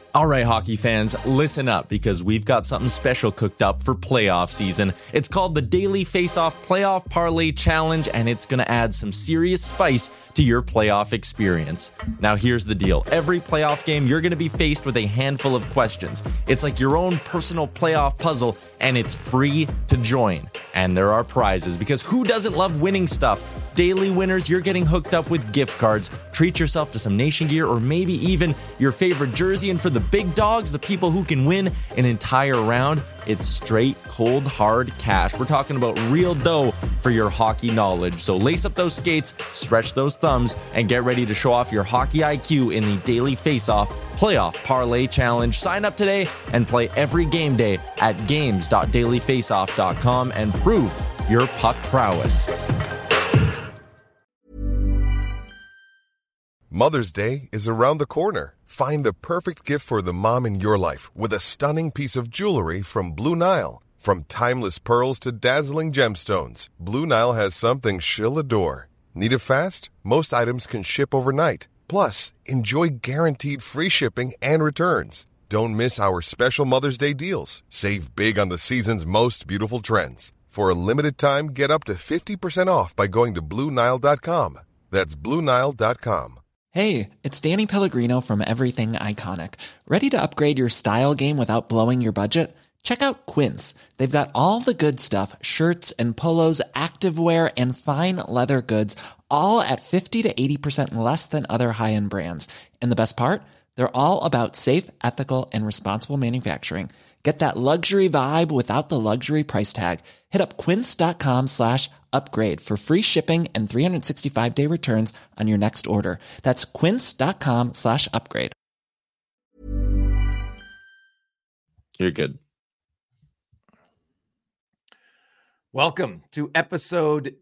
All right, hockey fans, listen up because we've got something special cooked up for playoff season. It's called the Daily Face-Off Playoff Parlay Challenge, and it's going to add some serious spice to your playoff experience. Now, here's the deal. Every playoff game, you're going to be faced with a handful of questions. It's like your own personal playoff puzzle, and it's free to join. And there are prizes, because who doesn't love winning stuff? Daily winners, you're getting hooked up with gift cards. Treat yourself to some Nation gear or maybe even your favorite jersey. And for the big dogs, the people who can win an entire round, it's straight, cold, hard cash. We're talking about real dough for your hockey knowledge. So lace up those skates, stretch those thumbs, and get ready to show off your hockey IQ in the Daily Face-Off Playoff Parlay Challenge. Sign up today and play every game day at games.dailyfaceoff.com and prove your puck prowess. Mother's Day is around the corner. Find the perfect gift for the mom in your life with a stunning piece of jewelry from Blue Nile. From timeless pearls to dazzling gemstones, Blue Nile has something she'll adore. Need it fast? Most items can ship overnight. Plus, enjoy guaranteed free shipping and returns. Don't miss our special Mother's Day deals. Save big on the season's most beautiful trends. For a limited time, get up to 50% off by going to BlueNile.com. That's BlueNile.com. Hey, it's Danny Pellegrino from Everything Iconic. Ready to upgrade your style game without blowing your budget? Check out Quince. They've got all the good stuff, shirts and polos, activewear, and fine leather goods, all at 50 to 80% less than other high-end brands. And the best part? They're all about safe, ethical, and responsible manufacturing. Get that luxury vibe without the luxury price tag. Hit up quince.com/upgrade for free shipping and 365-day returns on your next order. That's quince.com/upgrade. You're good. Welcome to episode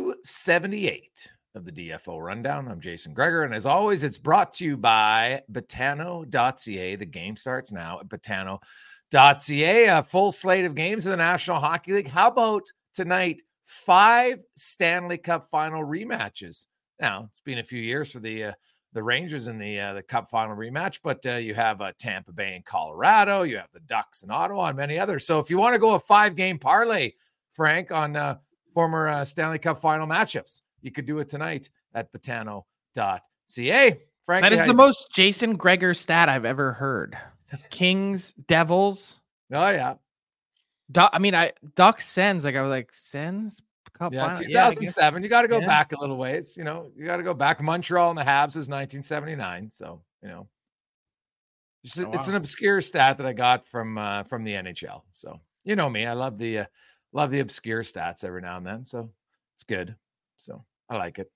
278 of the DFO Rundown. I'm Jason Gregor, and as always, it's brought to you by Betano.ca. The game starts now at Betano.ca. A full slate of games in the National Hockey League. How about tonight? 5 Stanley Cup final rematches. Now, it's been a few years for the Rangers in the Cup final rematch, but you have Tampa Bay and Colorado. You have the Ducks and Ottawa and many others. So if you want to go a 5-game parlay, Frank, on former Stanley Cup final matchups, you could do it tonight at Betano.ca. Frank, that is the most Jason Gregor stat I've ever heard. Kings, Devils. Oh, yeah. Ducks, Sens. Like, I was like, Sens? Cup yeah, final? 2007. You got to go back a little ways. You know, you got to go back. Montreal and the Habs was 1979. So, you know, it's an obscure stat that I got from the NHL. So, you know me, I love the obscure stats every now and then. So it's good. So I like it.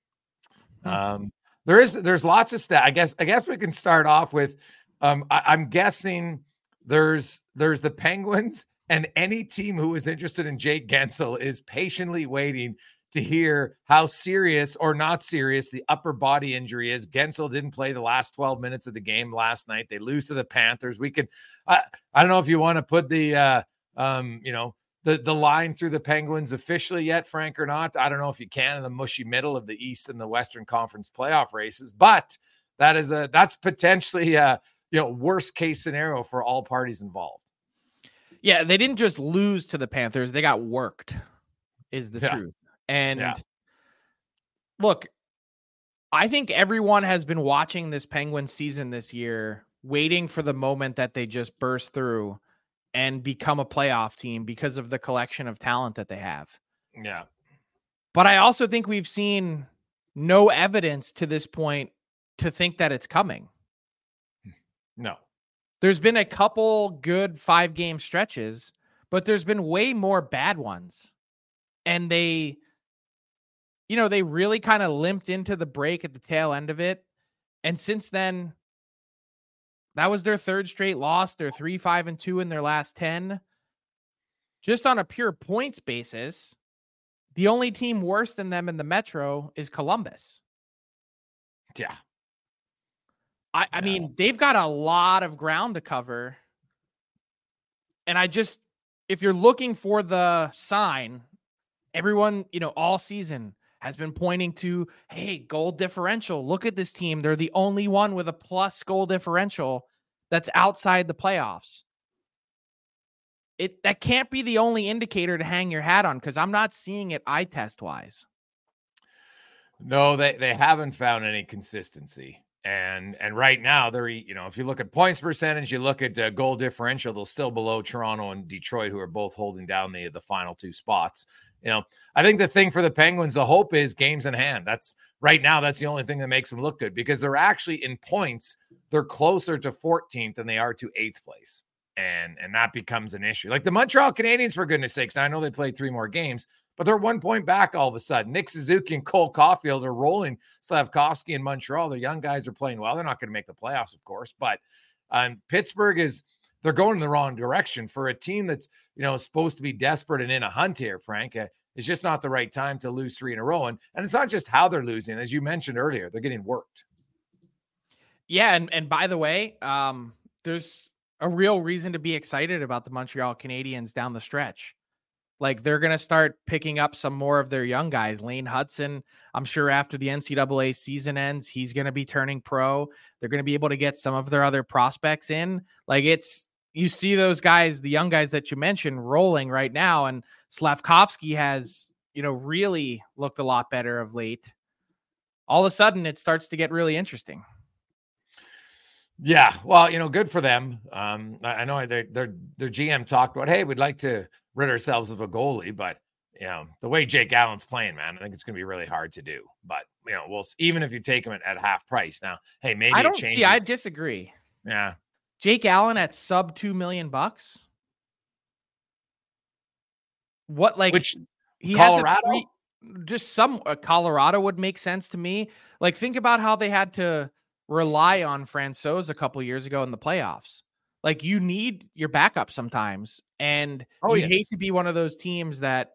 There's lots of stats. I guess we can start off with, I'm guessing there's the Penguins, and any team who is interested in Jake Guentzel is patiently waiting to hear how serious or not serious the upper body injury is. Guentzel didn't play the last 12 minutes of the game last night. They lose to the Panthers. We could, I don't know if you want to put the line through the Penguins officially yet, Frank, or not. I don't know if you can in the mushy middle of the East and the Western Conference playoff races, but that's potentially worst case scenario for all parties involved. Yeah, they didn't just lose to the Panthers. They got worked, is the truth. And look, I think everyone has been watching this Penguins season this year, waiting for the moment that they just burst through and become a playoff team because of the collection of talent that they have. Yeah. But I also think we've seen no evidence to this point to think that it's coming. No. There's been a couple good 5-game stretches, but there's been way more bad ones. And they really kind of limped into the break at the tail end of it. And since then, that was their 3rd straight loss. They're 3-5-2 in their last 10. Just on a pure points basis, the only team worse than them in the Metro is Columbus. Yeah. I mean, they've got a lot of ground to cover. And if you're looking for the sign, everyone, all season has been pointing to, hey, goal differential. Look at this team. They're the only one with a plus goal differential that's outside the playoffs. That can't be the only indicator to hang your hat on, because I'm not seeing it eye test wise. No, they haven't found any consistency. And right now they're, if you look at points percentage, you look at goal differential, they're still below Toronto and Detroit, who are both holding down the final two spots. I think the thing for the Penguins, the hope is games in hand. That's right now. That's the only thing that makes them look good, because they're actually in points. They're closer to 14th than they are to 8th place. And that becomes an issue. Like the Montreal Canadiens, for goodness sakes. Now I know they played 3 more games, but they're 1 point back all of a sudden. Nick Suzuki and Cole Caulfield are rolling Slavkovsky in Montreal. The young guys are playing well. They're not going to make the playoffs, of course, but Pittsburgh they're going in the wrong direction for a team that's, supposed to be desperate and in a hunt here, Frank. It's just not the right time to lose 3 in a row. And it's not just how they're losing. As you mentioned earlier, they're getting worked. Yeah. And by the way, there's a real reason to be excited about the Montreal Canadiens down the stretch. Like, they're going to start picking up some more of their young guys. Lane Hudson, I'm sure after the NCAA season ends, he's going to be turning pro. They're going to be able to get some of their other prospects in. Like, you see those guys, the young guys that you mentioned, rolling right now. And Slavkovsky has, really looked a lot better of late. All of a sudden, it starts to get really interesting. Yeah, well, good for them. I know their GM talked about, hey, we'd like to rid ourselves of a goalie, but the way Jake Allen's playing, man, I think it's going to be really hard to do. But we'll even if you take him at half price now, hey, maybe I don't see. I disagree. Yeah, Jake Allen at sub $2 million. What, like, which he Colorado? Has just some Colorado would make sense to me. Like, think about how they had to rely on Francouz a couple years ago in the playoffs. Like, you need your backup sometimes, and you hate to be one of those teams that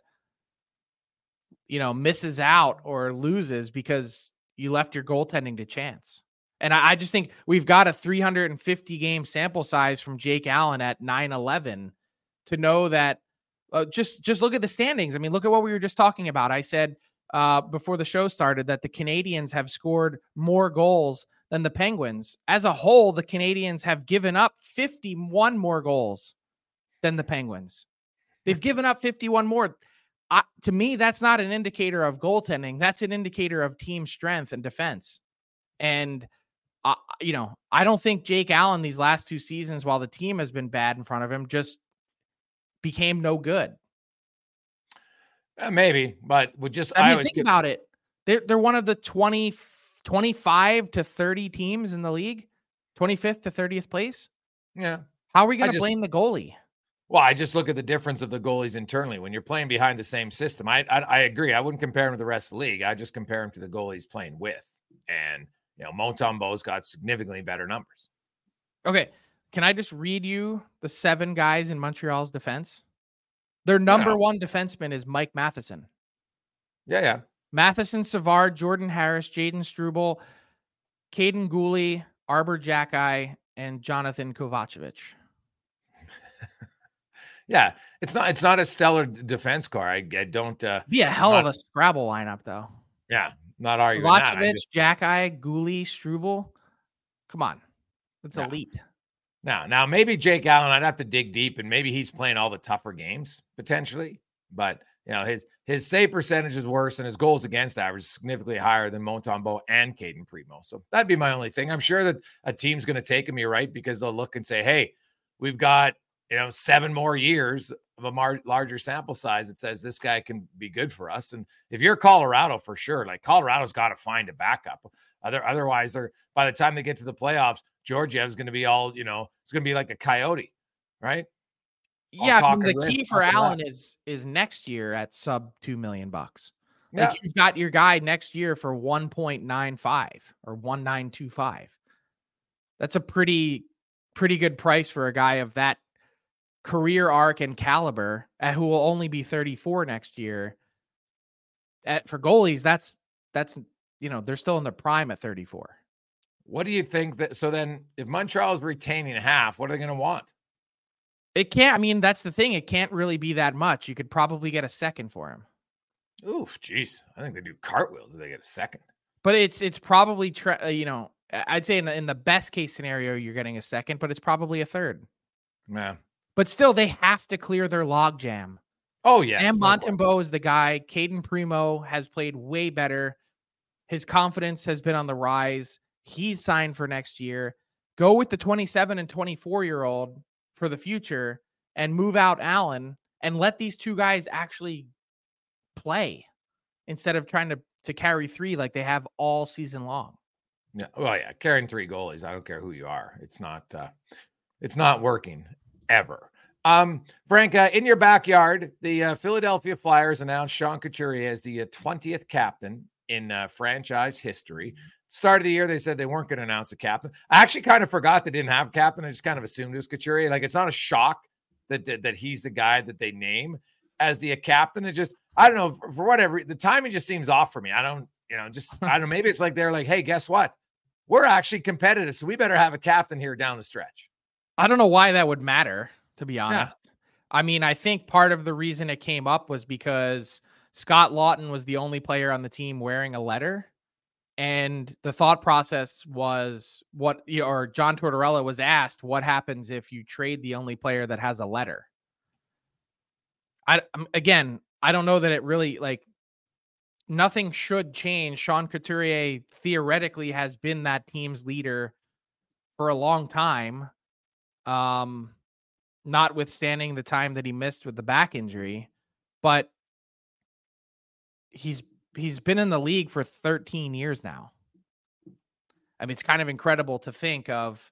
misses out or loses because you left your goaltending to chance. And I just think we've got a 350 game sample size from Jake Allen at 9-11 to know that. Just look at the standings. I mean, look at what we were just talking about. I said before the show started that the Canadiens have scored more goals than the Penguins. As a whole, the Canadiens have given up 51 more goals than the Penguins. They've given up 51 more. To me, that's not an indicator of goaltending. That's an indicator of team strength and defense. And, I don't think Jake Allen these last 2 seasons, while the team has been bad in front of him, just became no good. Maybe, but think about it. They're one of the 25 to 30 teams in the league, 25th to 30th place. Yeah. How are we going to blame the goalie? Well, I just look at the difference of the goalies internally when you're playing behind the same system. I agree. I wouldn't compare him to the rest of the league. I just compare him to the goalies playing with. And, Montembeault's got significantly better numbers. Okay. Can I just read you the 7 guys in Montreal's defense? Their number one defenseman is Mike Matheson. Yeah. Matheson, Savard, Jordan Harris, Jaden Struble, Caden Gooley, Arbor Jacki, and Jonathan Kovacevic. Yeah, it's not a stellar defense core. I don't be a hell of a Scrabble lineup, though. Yeah, not arguing Kovacevic, Jacki, Gooley, Struble. Come on, that's elite. Now maybe Jake Allen, I'd have to dig deep, and maybe he's playing all the tougher games potentially. But his save percentage is worse, and his goals against average is significantly higher than Montembeault and Caden Primo. So that'd be my only thing. I'm sure that a team's going to take him. You're right, because they'll look and say, "Hey, we've got 7 more years of a larger sample size that says this guy can be good for us." And if you're Colorado, for sure, like Colorado's got to find a backup. Otherwise, by the time they get to the playoffs, Georgiev's going to be all, it's going to be like a coyote, right? Yeah, I mean, the key for Allen is next year at sub $2 million. Yeah. Like, you've got your guy next year for 1.95 or 1.925. That's a pretty good price for a guy of that career arc and caliber, who will only be 34 next year. For goalies, that's they're still in their prime at 34. What do you think that? So then, if Montreal is retaining half, what are they going to want? It can't. I mean, that's the thing. It can't really be that much. You could probably get a second for him. Oof, geez. I think they do cartwheels if they get a second. But it's probably I'd say in the best case scenario, you're getting a second, but it's probably a third. Yeah. But still, they have to clear their logjam. Oh, yes. Sam Montembeault is the guy. Caden Primo has played way better. His confidence has been on the rise. He's signed for next year. Go with the 27 and 24-year-old for the future and move out Allen and let these two guys actually play instead of trying to carry three like they have all season long. Yeah. Well, yeah. Carrying three goalies. I don't care who you are. It's not working ever. Frank, in your backyard, the Philadelphia Flyers announced Sean Couturier as the 20th captain in franchise history. Start of the year, they said they weren't going to announce a captain. I actually kind of forgot they didn't have a captain. I just kind of assumed it was Couturier. Like, it's not a shock that he's the guy that they name as the captain. It just, I don't know, for whatever, the timing just seems off for me. I don't know, maybe it's like they're like, hey, guess what? We're actually competitive, so we better have a captain here down the stretch. I don't know why that would matter, to be honest. Yeah. I mean, I think part of the reason it came up was because Scott Laughton was the only player on the team wearing a letter. And the thought process was John Tortorella was asked, what happens if you trade the only player that has a letter? I don't know that it really, like, nothing should change. Sean Couturier theoretically has been that team's leader for a long time. Notwithstanding the time that he missed with the back injury, but he's been in the league for 13 years now. I mean, it's kind of incredible to think of,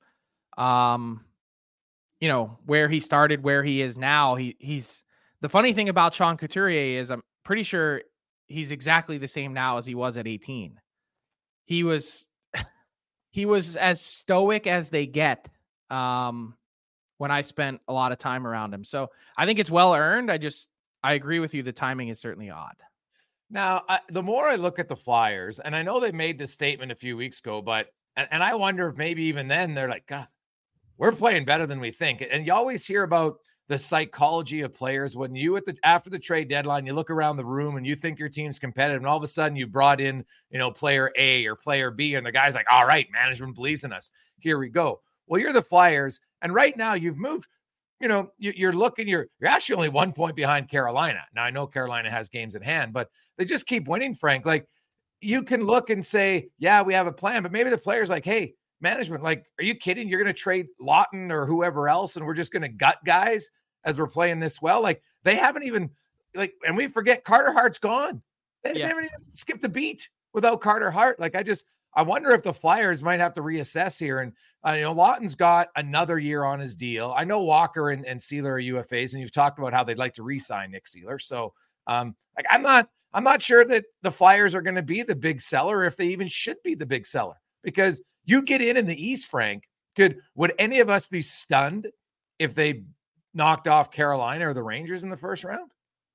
where he started, where he is now. He's the funny thing about Sean Couturier is I'm pretty sure he's exactly the same now as he was at 18. He was as stoic as they get. When I spent a lot of time around him. So I think it's well earned. I agree with you. The timing is certainly odd. Now, the more I look at the Flyers, and I know they made this statement a few weeks ago, but, and I wonder if maybe even then they're like, God, we're playing better than we think. And you always hear about the psychology of players when you after the trade deadline, you look around the room and you think your team's competitive, and all of a sudden you brought in, player A or player B, and the guy's like, all right, management believes in us. Here we go. Well, you're the Flyers, and right now you've moved. You're actually only 1 point behind Carolina. Now, I know Carolina has games in hand, but they just keep winning, Frank. Like, you can look and say, yeah, we have a plan, but maybe the player's like, hey, management, like, are you kidding? You're going to trade Laughton or whoever else, and we're just going to gut guys as we're playing this well? Like, they haven't even, like, and we forget Carter Hart's gone. They haven't even skipped a beat without Carter Hart. Like, I wonder if the Flyers might have to reassess here. And, Laughton's got another year on his deal. I know Walker and Seeler are UFAs, and you've talked about how they'd like to re-sign Nick Seeler. So, I'm not sure that the Flyers are going to be the big seller, if they even should be the big seller, because you get in the East, Frank. Would any of us be stunned if they knocked off Carolina or the Rangers in the first round?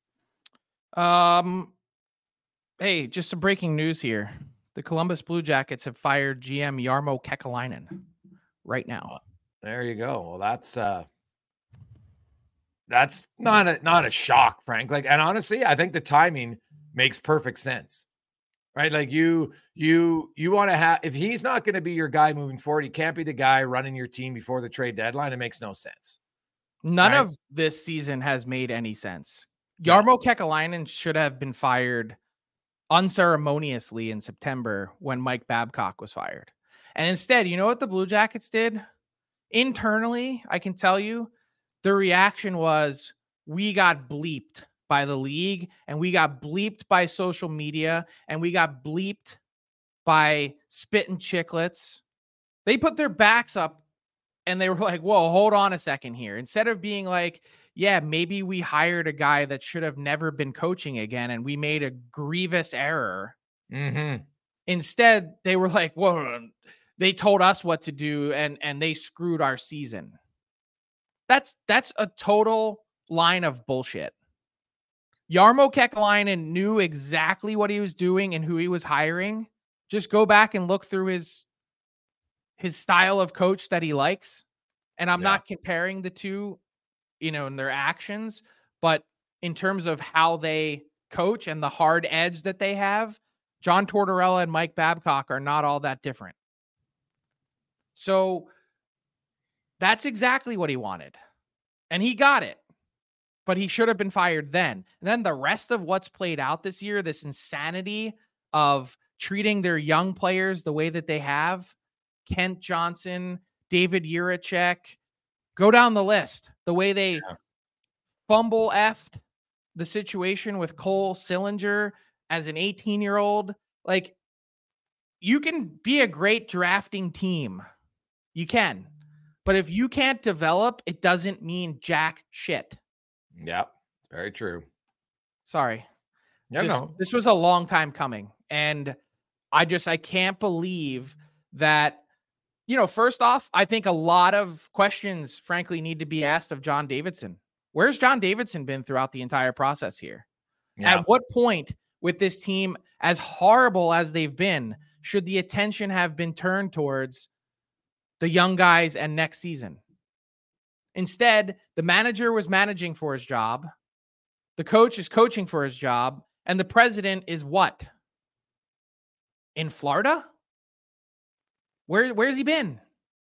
Hey, just some breaking news here. The Columbus Blue Jackets have fired GM Jarmo Kekalainen right now. There you go. Well, that's not a shock, Frank. Like, and honestly, I think the timing makes perfect sense, right? Like, you want to have, if he's not going to be your guy moving forward, he can't be the guy running your team before the trade deadline. It makes no sense. None of this season has made any sense. Jarmo Kekalainen should have been fired unceremoniously in September when Mike Babcock was fired. And instead, you know what the Blue Jackets did? Internally, I can tell you, the reaction was, we got bleeped by the league, and we got bleeped by social media, and we got bleeped by Spittin' Chicklets. They put their backs up and they were like, whoa, hold on a second here. Instead of being like, yeah, maybe we hired a guy that should have never been coaching again and we made a grievous error. Mm-hmm. Instead, they were like, whoa, they told us what to do and they screwed our season. That's a total line of bullshit. Jarmo Kekalainen knew exactly what he was doing and who he was hiring. Just go back and look through his style of coach that he likes. And I'm not comparing the two, in their actions, but in terms of how they coach and the hard edge that they have, John Tortorella and Mike Babcock are not all that different. So that's exactly what he wanted. And he got it. But he should have been fired then. And then the rest of what's played out this year, this insanity of treating their young players the way that they have, Kent Johnson, David Jiricek, go down the list. The way they fumble effed the situation with Cole Sillinger as an 18-year-old. Like, you can be a great drafting team. You can. But if you can't develop, it doesn't mean jack shit. Yeah, it's very true. Sorry. Yeah, no. This was a long time coming. And I can't believe that, first off, I think a lot of questions, frankly, need to be asked of John Davidson. Where's John Davidson been throughout the entire process here? Yeah. At what point with this team, as horrible as they've been, should the attention have been turned towards the young guys and next season? Instead, the manager was managing for his job. The coach is coaching for his job. And the president is what? In Florida? Where's he been?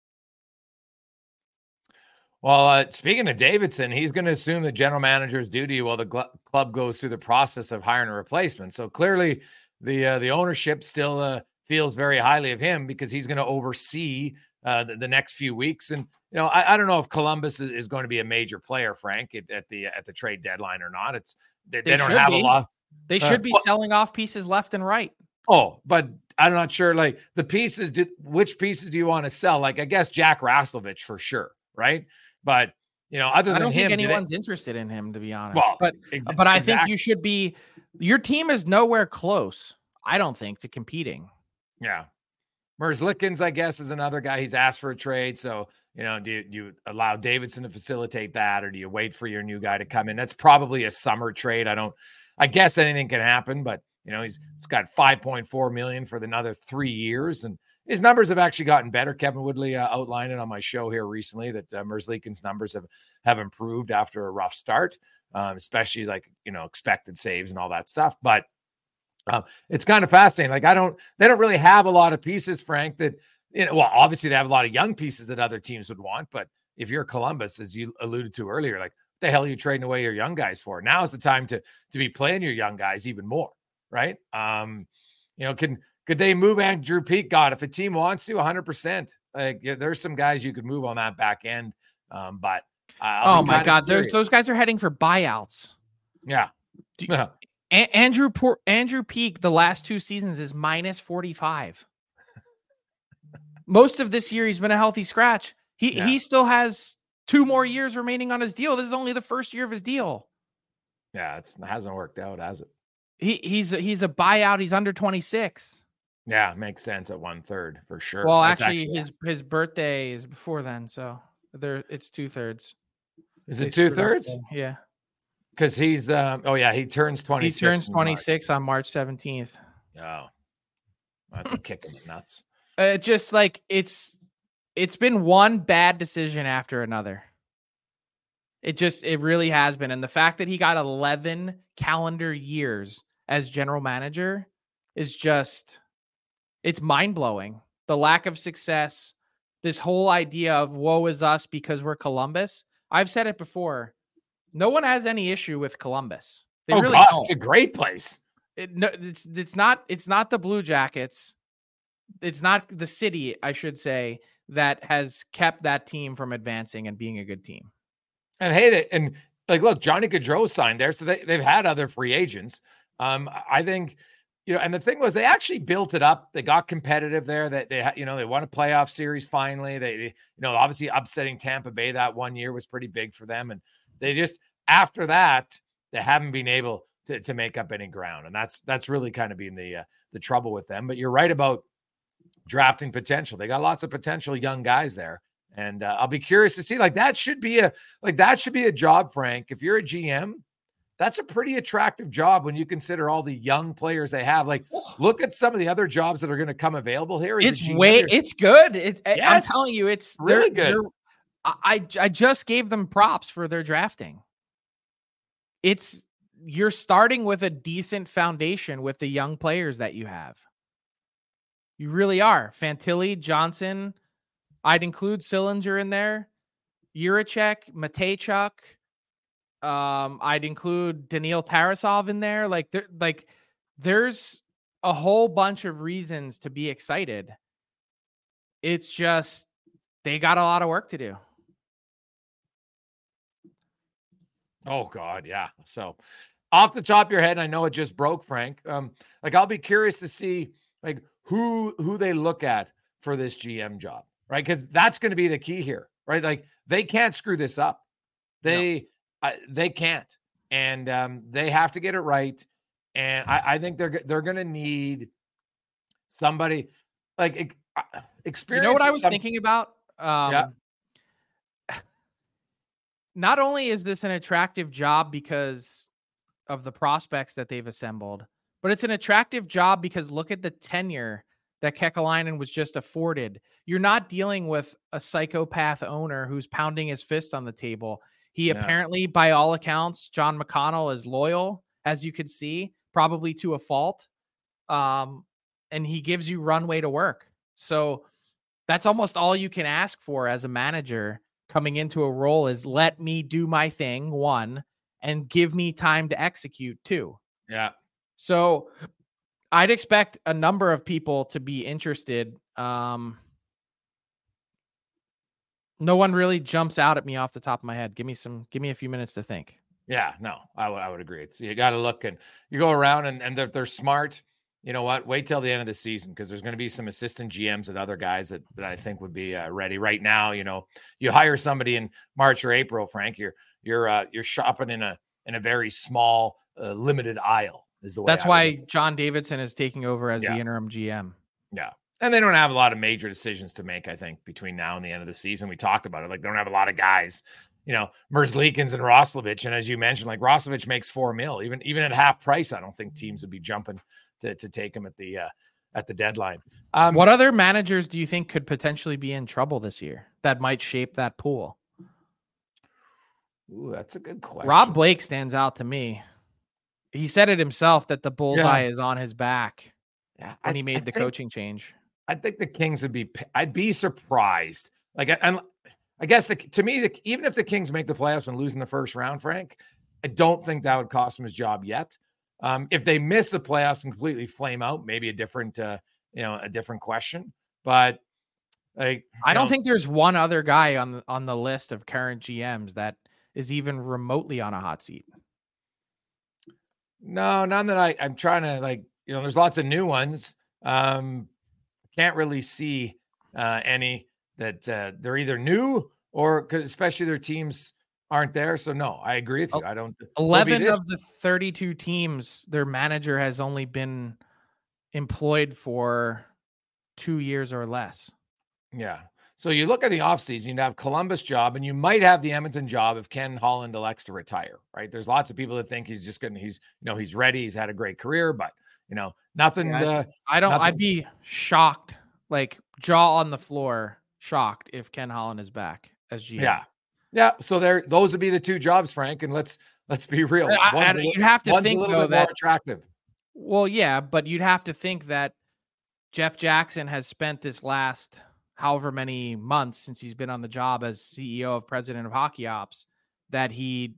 Well, speaking of Davidson, he's going to assume the general manager's duty while the club goes through the process of hiring a replacement. So clearly the ownership still feels very highly of him because he's going to oversee the next few weeks. And, I don't know if Columbus is going to be a major player, Frank, at the trade deadline or not. They don't have a lot. They should be selling off pieces left and right. Oh, but I'm not sure. Like the pieces, which pieces do you want to sell? Like, I guess Jack Raslovich for sure, right? But other than him, I don't think anyone's interested in him, to be honest. Well, but I think you should be. Your team is nowhere close, I don't think, to competing. Yeah. Merzlikins, I guess, is another guy. He's asked for a trade. So, do you allow Davidson to facilitate that, or do you wait for your new guy to come in? That's probably a summer trade. I guess anything can happen, but he's got $5.4 million for another 3 years, and his numbers have actually gotten better. Kevin Woodley outlined it on my show here recently that Merzlikins' numbers have improved after a rough start, especially expected saves and all that stuff. But it's kind of fascinating. Like they don't really have a lot of pieces, Frank, that, well, obviously they have a lot of young pieces that other teams would want, but if you're Columbus, as you alluded to earlier, like what the hell are you trading away your young guys for? Now is the time to be playing your young guys even more, right? Could they move Andrew Peeke? God, if a team wants to, 100%. Like there's some guys you could move on that back end, but oh my God, those guys are heading for buyouts. Yeah. Andrew Peeke, the last 2 seasons is minus 45. Most of this year, he's been a healthy scratch. He still has 2 more years remaining on his deal. This is only the first year of his deal. Yeah, it hasn't worked out, has it? He's a buyout. He's under 26. Yeah, makes sense at 1/3 for sure. Well, actually his birthday is before then, so it's 2/3. Is it 2/3? Yeah. Because he's he turns 26. He turns 26 on March 17th. Oh, that's a kick in the nuts. Just like it's been one bad decision after another. It really has been. And the fact that he got 11 calendar years as general manager is it's mind-blowing. The lack of success, this whole idea of woe is us because we're Columbus. I've said it before. No one has any issue with Columbus. They really don't. It's a great place. It's not the Blue Jackets. It's not the city, I should say, that has kept that team from advancing and being a good team. And hey, look, Johnny Gaudreau signed there, so they've had other free agents. I think, and the thing was, they actually built it up. They got competitive there. They won a playoff series finally. They obviously upsetting Tampa Bay that 1 year was pretty big for them, and they just after that they haven't been able to make up any ground, and that's really kind of been the trouble with them. But you're right about drafting potential. They got lots of potential young guys there. And I'll be curious to see, that should be a job, Frank. If you're a GM, that's a pretty attractive job when you consider all the young players they have. Like, look at some of the other jobs that are going to come available here. It's good. I'm telling you, it's really good. I just gave them props for their drafting. You're starting with a decent foundation with the young players that you have. You really are. Fantilli, Johnson, I'd include Sillinger in there, Jiricek, Matejchuk. I'd include Daniil Tarasov in there. There's a whole bunch of reasons to be excited. It's just they got a lot of work to do. Oh God, yeah. So off the top of your head, I know it just broke, Frank. I'll be curious to see who they look at for this GM job, right? Because that's going to be the key here, right? Like they can't screw this up. They can't, and they have to get it right. And I think they're going to need somebody like experience. You know what I was thinking about? Yeah. Not only is this an attractive job because of the prospects that they've assembled, but it's an attractive job because look at the tenure that Kekalainen was just afforded. You're not dealing with a psychopath owner who's pounding his fist on the table. He apparently, by all accounts, John McConnell is loyal, as you could see, probably to a fault. And he gives you runway to work. So that's almost all you can ask for as a manager coming into a role is let me do my thing, one, and give me time to execute, two. Yeah. So I'd expect a number of people to be interested. No one really jumps out at me off the top of my head. Give me a few minutes to think. Yeah, no, I would agree. It's, you got to look and you go around and they're smart. You know what? Wait till the end of the season because there's going to be some assistant GMs and other guys that I think would be ready right now. You know, you hire somebody in March or April, Frank. You're shopping in a very small, limited aisle. Is the way. That's why John Davidson is taking over as the interim GM. Yeah. And they don't have a lot of major decisions to make, I think, between now and the end of the season. We talked about it. Like, they don't have a lot of guys, you know, Merzlikins and Roslovic. And as you mentioned, like Roslovic makes $4 million. Even at half price, I don't think teams would be jumping to take him at the deadline. What other managers do you think could potentially be in trouble this year that might shape that pool? Ooh, that's a good question. Rob Blake stands out to me. He said it himself that the bullseye is on his back when he made the coaching change. I think the Kings I'd be surprised. I guess to me, even if the Kings make the playoffs and lose in the first round, Frank, I don't think that would cost him his job yet. If they miss the playoffs and completely flame out, maybe a different question. But I don't think there's one other guy on the list of current GMs that is even remotely on a hot seat. No, none that I'm trying to there's lots of new ones. Can't really see any that they're either new or especially their teams aren't there. So no, I agree with you. I don't. 11 of the 32 teams, their manager has only been employed for 2 years or less. Yeah. So you look at the offseason, you'd have Columbus job, and you might have the Edmonton job if Ken Holland elects to retire, right? There's lots of people that think he's ready. He's had a great career, but nothing. I'd be shocked, like jaw on the floor, shocked if Ken Holland is back as GM. Yeah. Yeah. So those would be the two jobs, Frank. And let's be real. You'd have to think though that more attractive. Well, yeah, but you'd have to think that Jeff Jackson has spent this last however many months since he's been on the job as CEO of President of Hockey Ops, that he'd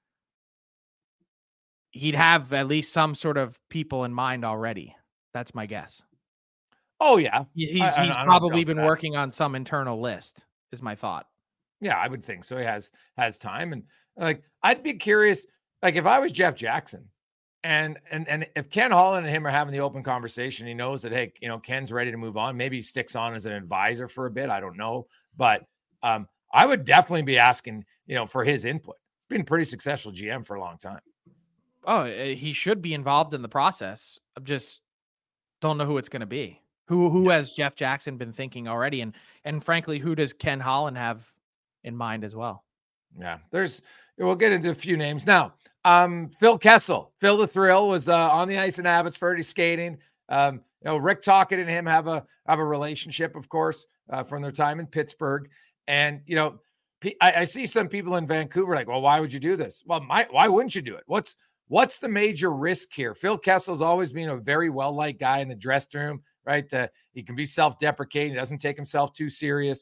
have at least some sort of people in mind already. That's my guess. Oh yeah. He's probably been working on some internal list is my thought. Yeah, I would think so. He has time. And I'd be curious, if I was Jeff Jackson and if Ken Holland and him are having the open conversation, he knows that, hey, Ken's ready to move on. Maybe he sticks on as an advisor for a bit. I don't know. But I would definitely be asking, for his input. He's been a pretty successful GM for a long time. Oh, he should be involved in the process. I just don't know who it's going to be. Who has Jeff Jackson been thinking already? And frankly, who does Ken Holland have in mind as well? Yeah, we'll get into a few names now. Phil Kessel, Phil the Thrill was on the ice in Abbotsford. He's skating. Rick Tocchet and him have a relationship, of course, from their time in Pittsburgh. And I see some people in Vancouver like, well, why would you do this? Well, why wouldn't you do it? What's the major risk here? Phil Kessel's always been a very well-liked guy in the dressing room, right? He can be self-deprecating. He doesn't take himself too serious.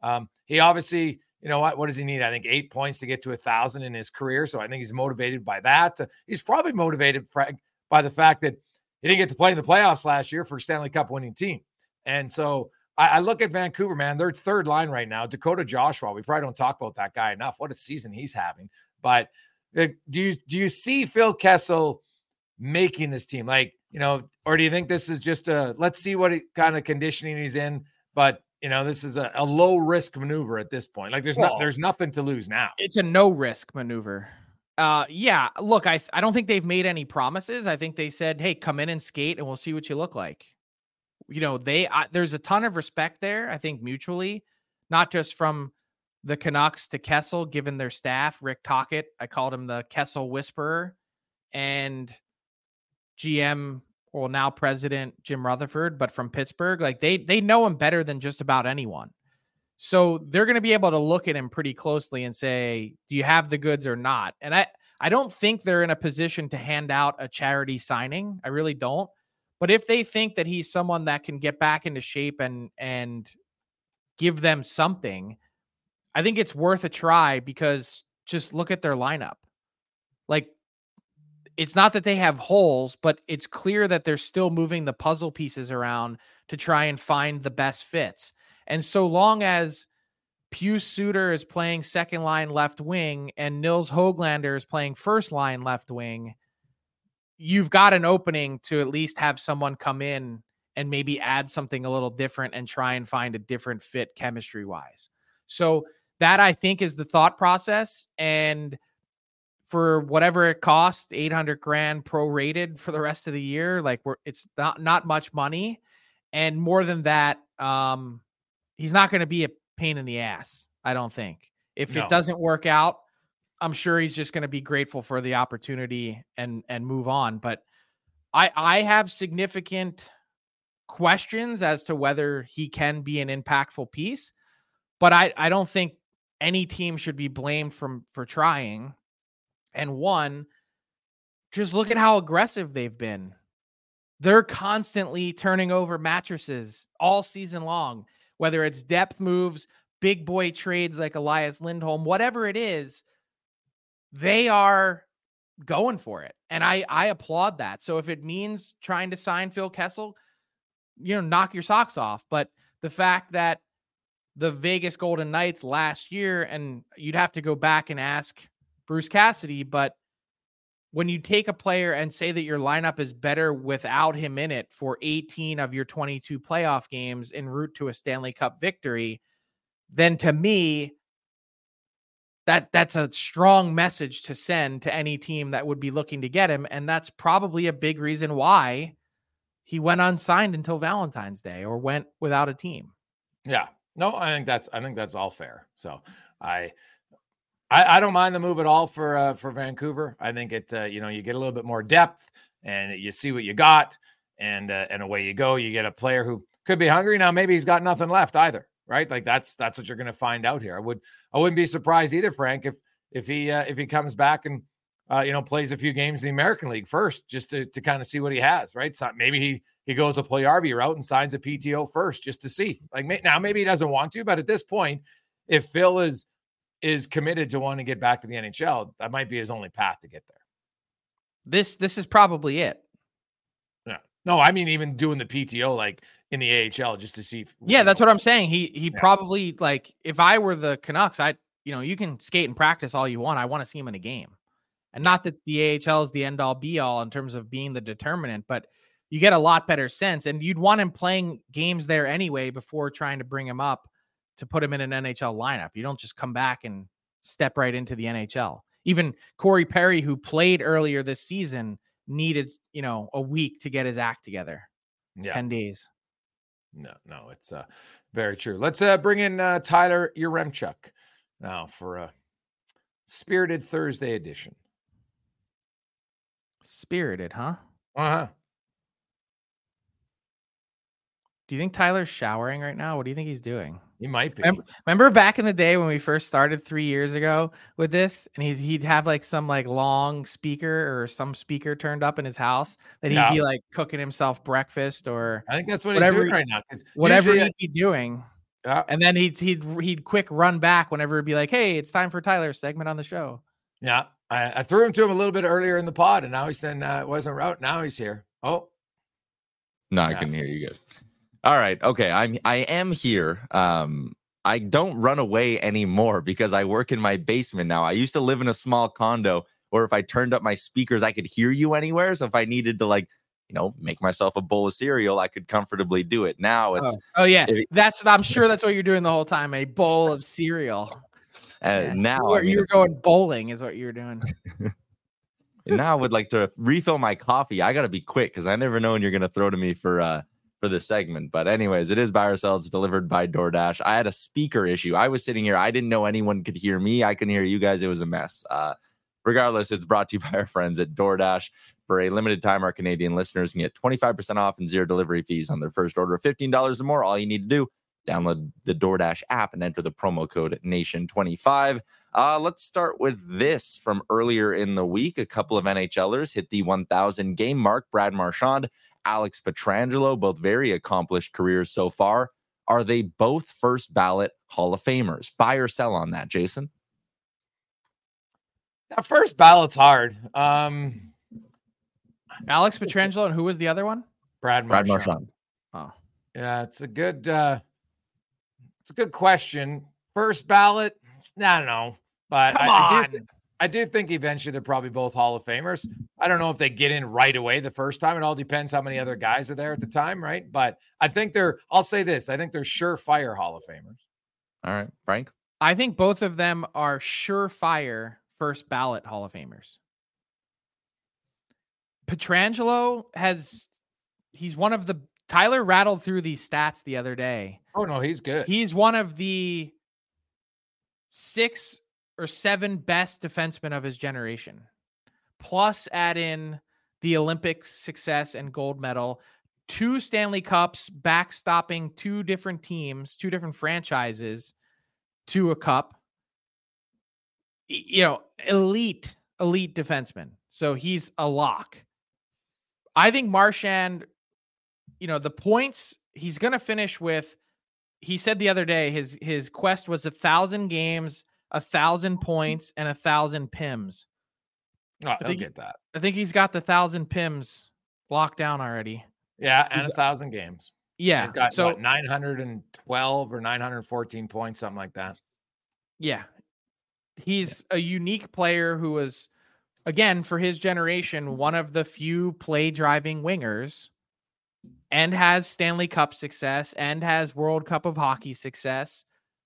He obviously, you know what does he need? I think 8 points to get to 1,000 in his career. So I think he's motivated by that. He's probably motivated by the fact that he didn't get to play in the playoffs last year for a Stanley Cup winning team. And so I look at Vancouver, man, their third line right now, Dakota Joshua. We probably don't talk about that guy enough. What a season he's having. But do you see Phil Kessel making this team? Like, you know, or do you think this is just let's see what kind of conditioning he's in? But, you know, this is a low risk maneuver at this point. Like there's nothing to lose now. It's a no risk maneuver. Yeah, look, I don't think they've made any promises. I think they said, hey, come in and skate and we'll see what you look like. You know, there's a ton of respect there, I think, mutually, not just from the Canucks to Kessel, given their staff. Rick Tocchet, I called him the Kessel Whisperer, and GM, well, now President Jim Rutherford, but from Pittsburgh. Like they know him better than just about anyone. So they're going to be able to look at him pretty closely and say, do you have the goods or not? And I don't think they're in a position to hand out a charity signing. I really don't. But if they think that he's someone that can get back into shape and give them something, I think it's worth a try, because just look at their lineup. Like, it's not that they have holes, but it's clear that they're still moving the puzzle pieces around to try and find the best fits. And so long as Pius Suter is playing second line left wing and Nils Höglander is playing first line left wing, you've got an opening to at least have someone come in and maybe add something a little different and try and find a different fit chemistry wise. So that, I think, is the thought process. And for whatever it costs, $800,000 prorated for the rest of the year, like it's not much money. And more than that, he's not going to be a pain in the ass, I don't think. If it doesn't work out, I'm sure he's just going to be grateful for the opportunity and move on. But I have significant questions as to whether he can be an impactful piece, but I don't think any team should be blamed for trying. And one, just look at how aggressive they've been. They're constantly turning over mattresses all season long, whether it's depth moves, big boy trades like Elias Lindholm, whatever it is, they are going for it. And I applaud that. So if it means trying to sign Phil Kessel, knock your socks off. But the fact that the Vegas Golden Knights last year, and you'd have to go back and ask Bruce Cassidy, but when you take a player and say that your lineup is better without him in it for 18 of your 22 playoff games en route to a Stanley Cup victory, then to me, that's a strong message to send to any team that would be looking to get him. And that's probably a big reason why he went unsigned until Valentine's Day or went without a team. Yeah, no, I think that's all fair. So I don't mind the move at all for Vancouver. I think it, you get a little bit more depth and you see what you got, and away you go. You get a player who could be hungry. Now, maybe he's got nothing left either, right? Like that's what you're going to find out here. I wouldn't be surprised either, Frank, if he comes back and plays a few games in the American League first, just to kind of see what he has, right? So maybe he goes a play RB route and signs a PTO first just to see. Like now, maybe he doesn't want to, but at this point, if Phil is committed to wanting to get back to the NHL, that might be his only path to get there. This is probably it. Yeah. No, I mean, even doing the PTO like in the AHL just to see. Yeah, that's what I'm saying. He probably, like, if I were the Canucks, you can skate and practice all you want. I want to see him in a game. And not that the AHL is the end all be all in terms of being the determinant, but you get a lot better sense. And you'd want him playing games there anyway before trying to bring him up to put him in an NHL lineup. You don't just come back and step right into the NHL. Even Corey Perry, who played earlier this season, needed, a week to get his act together. Yeah. 10 days. No, it's very true. Let's bring in Tyler Yaremchuk now for a Spirited Thursday edition. Spirited, huh? Uh-huh. Do you think Tyler's showering right now? What do you think he's doing? He might be. Remember back in the day when we first started 3 years ago with this, and he'd have like some like long speaker or some speaker turned up in his house that he'd be like cooking himself breakfast, or I think that's what he's doing right now. Whatever he'd be doing. Yeah. And then he'd quick run back whenever it'd be like, hey, it's time for Tyler's segment on the show. Yeah. I threw him to him a little bit earlier in the pod, and now he's saying it wasn't out. Now he's here. Oh. No, I can hear you guys. All right. Okay. I am here. I don't run away anymore because I work in my basement now. I used to live in a small condo where if I turned up my speakers, I could hear you anywhere. So if I needed to make myself a bowl of cereal, I could comfortably do it. Now it's I'm sure that's what you're doing the whole time. A bowl of cereal. Now you're going bowling is what you're doing. Now I would like to refill my coffee. I got to be quick because I never know when you're going to throw to me for this segment. But anyways, it is Buy or Sell. It's delivered by DoorDash. I had a speaker issue. I was sitting here. I didn't know anyone could hear me. I couldn't hear you guys. It was a mess. Regardless, it's brought to you by our friends at DoorDash. For a limited time, our Canadian listeners can get 25% off and zero delivery fees on their first order of $15 or more. All you need to do, download the DoorDash app and enter the promo code NATION25. Let's start with this from earlier in the week. A couple of NHLers hit the 1,000 game mark. Brad Marchand, Alex Pietrangelo, both very accomplished careers so far. Are they both first ballot Hall of Famers? Buy or sell on that, Jason? That first ballot's hard. Alex Pietrangelo, and who was the other one? Brad Marchand. Oh, yeah, it's a good question. First ballot, I don't know, but I do think eventually they're probably both Hall of Famers. I don't know if they get in right away the first time. It all depends how many other guys are there at the time, right? But I think I'll say this, I think they're surefire Hall of Famers. All right, Frank? I think both of them are surefire first ballot Hall of Famers. Pietrangelo he's one of the, Tyler rattled through these stats the other day. Oh no, he's good. He's one of the 6 or 7 best defensemen of his generation. Plus add in the Olympic success and gold medal, 2 Stanley Cups, backstopping 2 different teams, 2 different franchises to a cup. Elite defenseman. So he's a lock. I think Marchand, the points he's going to finish with, he said the other day, his quest was 1,000 games, 1,000 points, and 1,000 PIMs. Oh, I get that. I think he's got the 1,000 PIMs locked down already. Yeah, and 1,000 games. Yeah. He's got 912 or 914 points, something like that. Yeah. He's a unique player who was, again, for his generation, one of the few play-driving wingers, and has Stanley Cup success and has World Cup of Hockey success.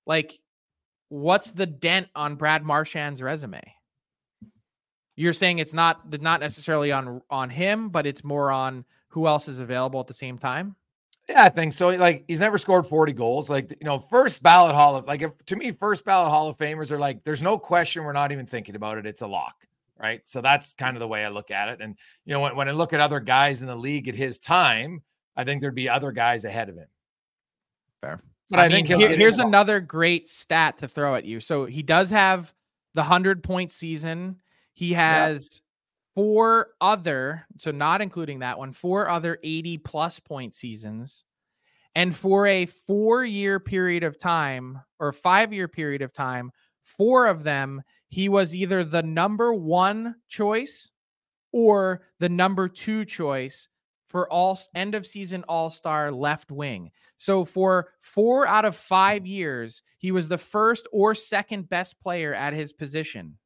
What's the dent on Brad Marchand's resume? You're saying it's not necessarily on him, but it's more on who else is available at the same time? Yeah, I think so. He's never scored 40 goals. First ballot to me, first ballot Hall of Famers are there's no question. We're not even thinking about it. It's a lock, right? So that's kind of the way I look at it. And, when I look at other guys in the league at his time, I think there'd be other guys ahead of him. Fair. But I think here's another great stat to throw at you. So he does have the 100-point season. He has 4 other, so not including that one, 4 other 80-plus point seasons. And for a 4-year period of time or 5-year period of time, 4 of them, he was either the number 1 choice or the number 2 choice for all end of season all-star left wing. So for 4 out of 5 years, he was the first or second best player at his position.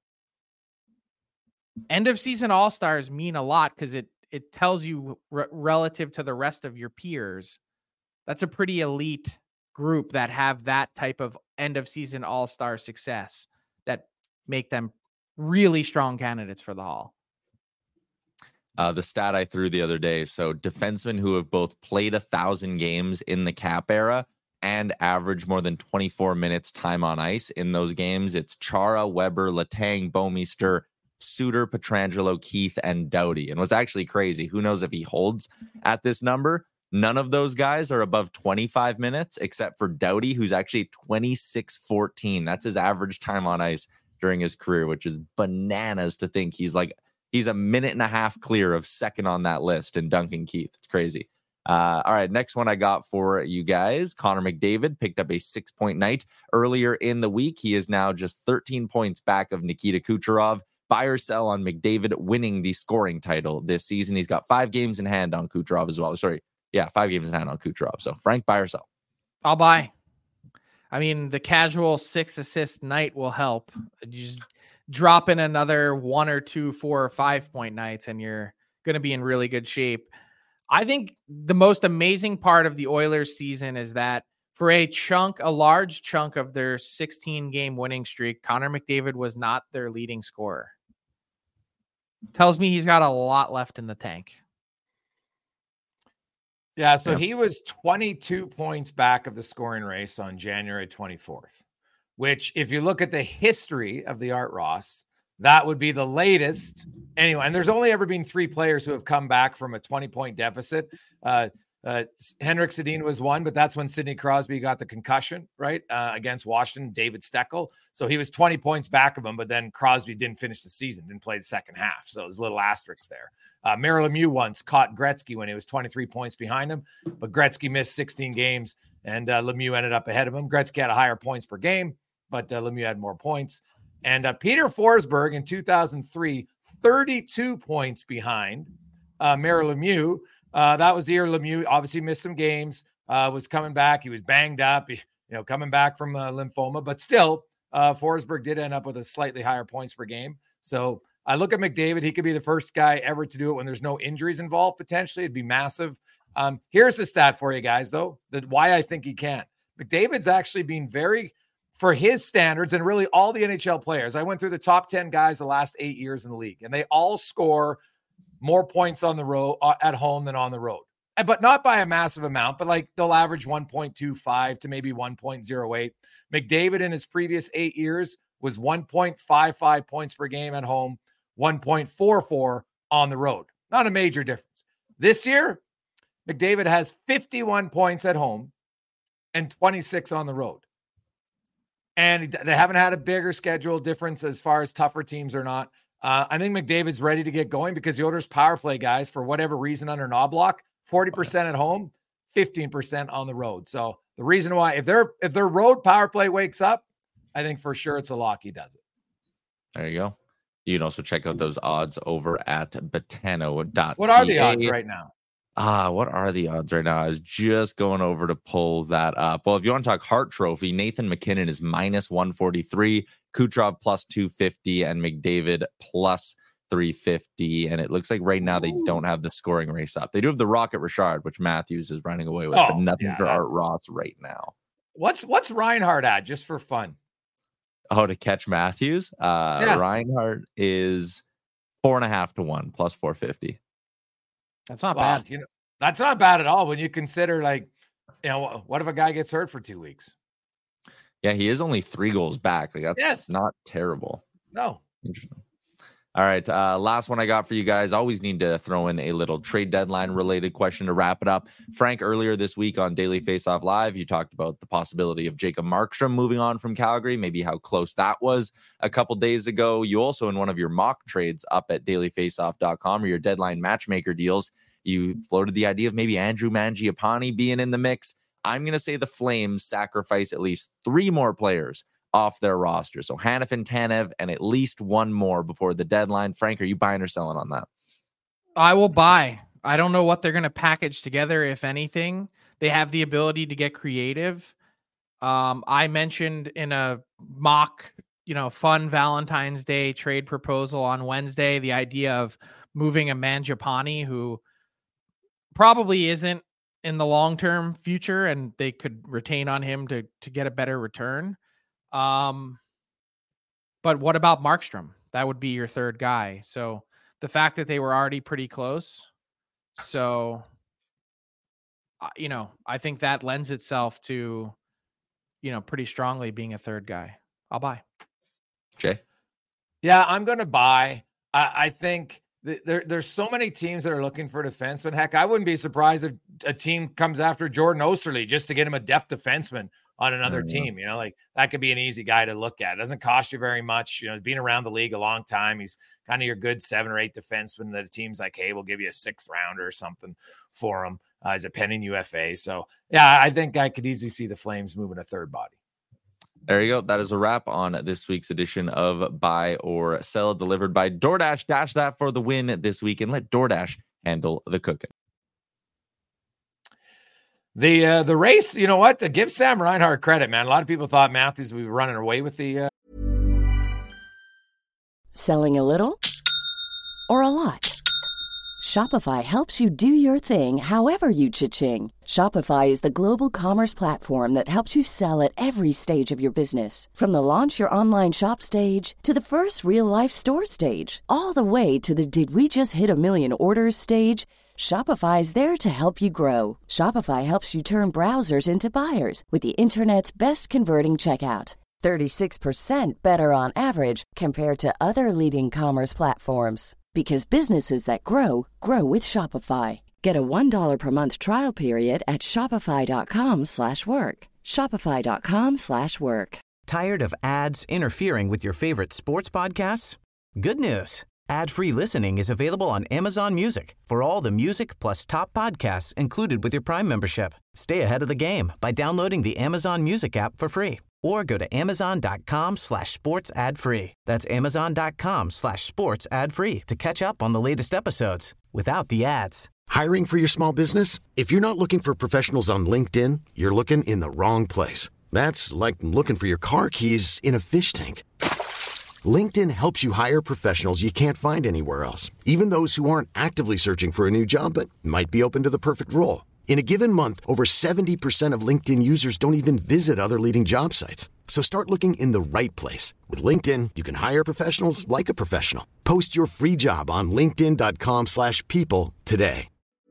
End of season all-stars mean a lot because it tells you relative to the rest of your peers. That's a pretty elite group that have that type of end of season all-star success that make them really strong candidates for the Hall. The stat I threw the other day. So defensemen who have both played 1,000 games in the cap era and average more than 24 minutes time on ice in those games. It's Chara, Weber, Letang, Bouwmeester, Suter, Pietrangelo, Keith, and Doughty. And what's actually crazy, who knows if he holds at this number? None of those guys are above 25 minutes except for Doughty, who's actually 26-14. That's his average time on ice during his career, which is bananas to think he's a minute and a half clear of second on that list, and Duncan Keith. It's crazy. All right, next one I got for you guys. Connor McDavid picked up a 6-point night earlier in the week. He is now just 13 points back of Nikita Kucherov. Buy or sell on McDavid winning the scoring title this season. He's got 5 games in hand on Kucherov as well. 5 games in hand on Kucherov. So, Frank, buy or sell? I'll buy. I mean, the casual 6-assist night will help. You just drop in another 1 or 2, 4 or 5 point nights, and you're going to be in really good shape. I think the most amazing part of the Oilers season is that for a large chunk of their 16-game winning streak, Connor McDavid was not their leading scorer. Tells me he's got a lot left in the tank. Yeah, so he was 22 points back of the scoring race on January 24th, which if you look at the history of the Art Ross, that would be the latest. Anyway, and there's only ever been 3 players who have come back from a 20-point deficit. Henrik Sedin was one, but that's when Sidney Crosby got the concussion, right, against Washington, David Steckel. So he was 20 points back of him, but then Crosby didn't finish the season, didn't play the second half. So there's a little asterisk there. Mario Lemieux once caught Gretzky when he was 23 points behind him, but Gretzky missed 16 games, and Lemieux ended up ahead of him. Gretzky had a higher points per game, but Lemieux had more points. And Peter Forsberg in 2003, 32 points behind Mario Lemieux. That was the year Lemieux obviously missed some games, was coming back. He was banged up, coming back from lymphoma, but still Forsberg did end up with a slightly higher points per game. So I look at McDavid. He could be the first guy ever to do it when there's no injuries involved. Potentially it'd be massive. Here's the stat for you guys though, that why I think he can. McDavid's actually been very, for his standards and really all the NHL players. I went through the top 10 guys the last 8 years in the league, and they all score more points on the road at home than on the road, but not by a massive amount, but like they'll average 1.25 to maybe 1.08. McDavid in his previous 8 years was 1.55 points per game at home, 1.44 on the road. Not a major difference. This year, McDavid has 51 points at home and 26 on the road. And they haven't had a bigger schedule difference as far as tougher teams or not. I think McDavid's ready to get going because the Oilers power play guys, for whatever reason, under Knobloch, 40% at home, 15% on the road. So the reason why, if their road power play wakes up, I think for sure it's a lock he does it. There you go. You can also check out those odds over at Betano.ca. What are the odds right now? What are the odds right now? I was just going over to pull that up. Well, if you want to talk Hart Trophy, Nathan McKinnon is -143, Kucherov +250, and McDavid +350. And it looks like right now they don't have the scoring race up. They do have the Rocket Richard, which Matthews is running away with, but nothing for Art Ross right now. What's Reinhardt at, just for fun? Oh, to catch Matthews? Reinhardt is 4.5 to 1, +450. That's not bad. That's not bad at all when you consider, what if a guy gets hurt for 2 weeks? Yeah, he is only 3 goals back. That's not terrible. No. Interesting. All right, last one I got for you guys. Always need to throw in a little trade deadline related question to wrap it up. Frank, earlier this week on Daily Faceoff Live, you talked about the possibility of Jacob Markstrom moving on from Calgary, maybe how close that was a couple days ago. You also, in one of your mock trades up at dailyfaceoff.com or your deadline matchmaker deals, you floated the idea of maybe Andrew Mangiapane being in the mix. I'm going to say the Flames sacrifice at least 3 more players off their roster. So Hanifin, Tanev, and at least 1 more before the deadline. Frank, are you buying or selling on that? I will buy. I don't know what they're going to package together, if anything. They have the ability to get creative. I mentioned in a mock, fun Valentine's Day trade proposal on Wednesday, the idea of moving a Mangiapane who probably isn't in the long-term future, and they could retain on him to get a better return. But what about Markstrom? That would be your third guy. So the fact that they were already pretty close. So, I think that lends itself to, pretty strongly being a third guy. I'll buy. Jay? Yeah, I'm going to buy. I think there's so many teams that are looking for defensemen. Heck, I wouldn't be surprised if a team comes after Jordan Osterley just to get him a depth defenseman on another team. You know, like that could be an easy guy to look at. It doesn't cost you very much. You know, being around the league a long time, he's kind of your good 7 or 8 defenseman that a team's like, hey, we'll give you a 6th rounder or something for him as a pending UFA. So, yeah, I think I could easily see the Flames moving a third body. There you go. That is a wrap on this week's edition of Buy or Sell, delivered by DoorDash. Dash that for the win this week and let DoorDash handle the cooking. The race, you know what? To give Sam Reinhart credit, man. A lot of people thought Matthews would be running away with the. Selling a little or a lot? Shopify helps you do your thing however you cha-ching. Shopify is the global commerce platform that helps you sell at every stage of your business. From the launch your online shop stage to the first real life store stage, all the way to the did we just hit a million orders stage. Shopify is there to help you grow. Shopify helps you turn browsers into buyers with the internet's best converting checkout. 36% better on average compared to other leading commerce platforms. Because businesses that grow, grow with Shopify. Get a $1 per month trial period at shopify.com/work. Shopify.com/work. Tired of ads interfering with your favorite sports podcasts? Good news. Ad-free listening is available on Amazon Music for all the music plus top podcasts included with your Prime membership. Stay ahead of the game by downloading the Amazon Music app for free or go to amazon.com/sports ad free. That's amazon.com/sports ad free to catch up on the latest episodes without the ads. Hiring for your small business? If you're not looking for professionals on LinkedIn, you're looking in the wrong place. That's like looking for your car keys in a fish tank. LinkedIn helps you hire professionals you can't find anywhere else, even those who aren't actively searching for a new job but might be open to the perfect role. In a given month, over 70% of LinkedIn users don't even visit other leading job sites. So start looking in the right place. With LinkedIn, you can hire professionals like a professional. Post your free job on linkedin.com/people today.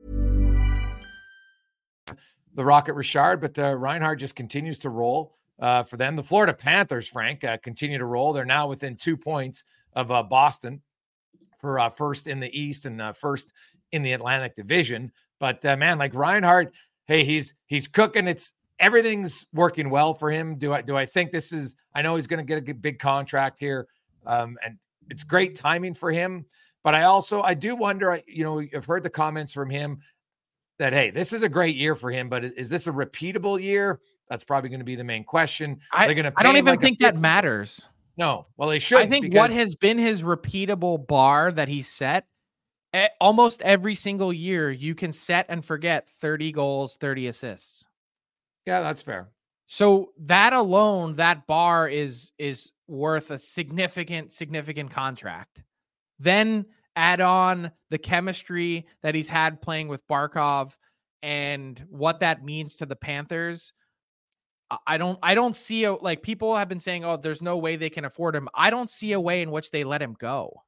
The Rocket Richard, but Reinhart just continues to roll. For them, the Florida Panthers, Frank, continue to roll. They're now within 2 points of Boston for first in the East and first in the Atlantic Division. But man, like Reinhart, hey, he's cooking. Everything's working well for him. Do I think this is? I know he's going to get a big contract here, and it's great timing for him. But I do wonder. I've heard the comments from him that hey, this is a great year for him. But is this a repeatable year? That's probably going to be the main question. I don't even think that matters. No. Well, they should. I think what has been his repeatable bar that he set almost every single year, you can set and forget 30 goals, 30 assists. Yeah, that's fair. So that alone, that bar is worth a significant contract. Then add on the chemistry that he's had playing with Barkov and what that means to the Panthers. I don't see like people have been saying, oh, there's no way they can afford him. I don't see a way in which they let him go.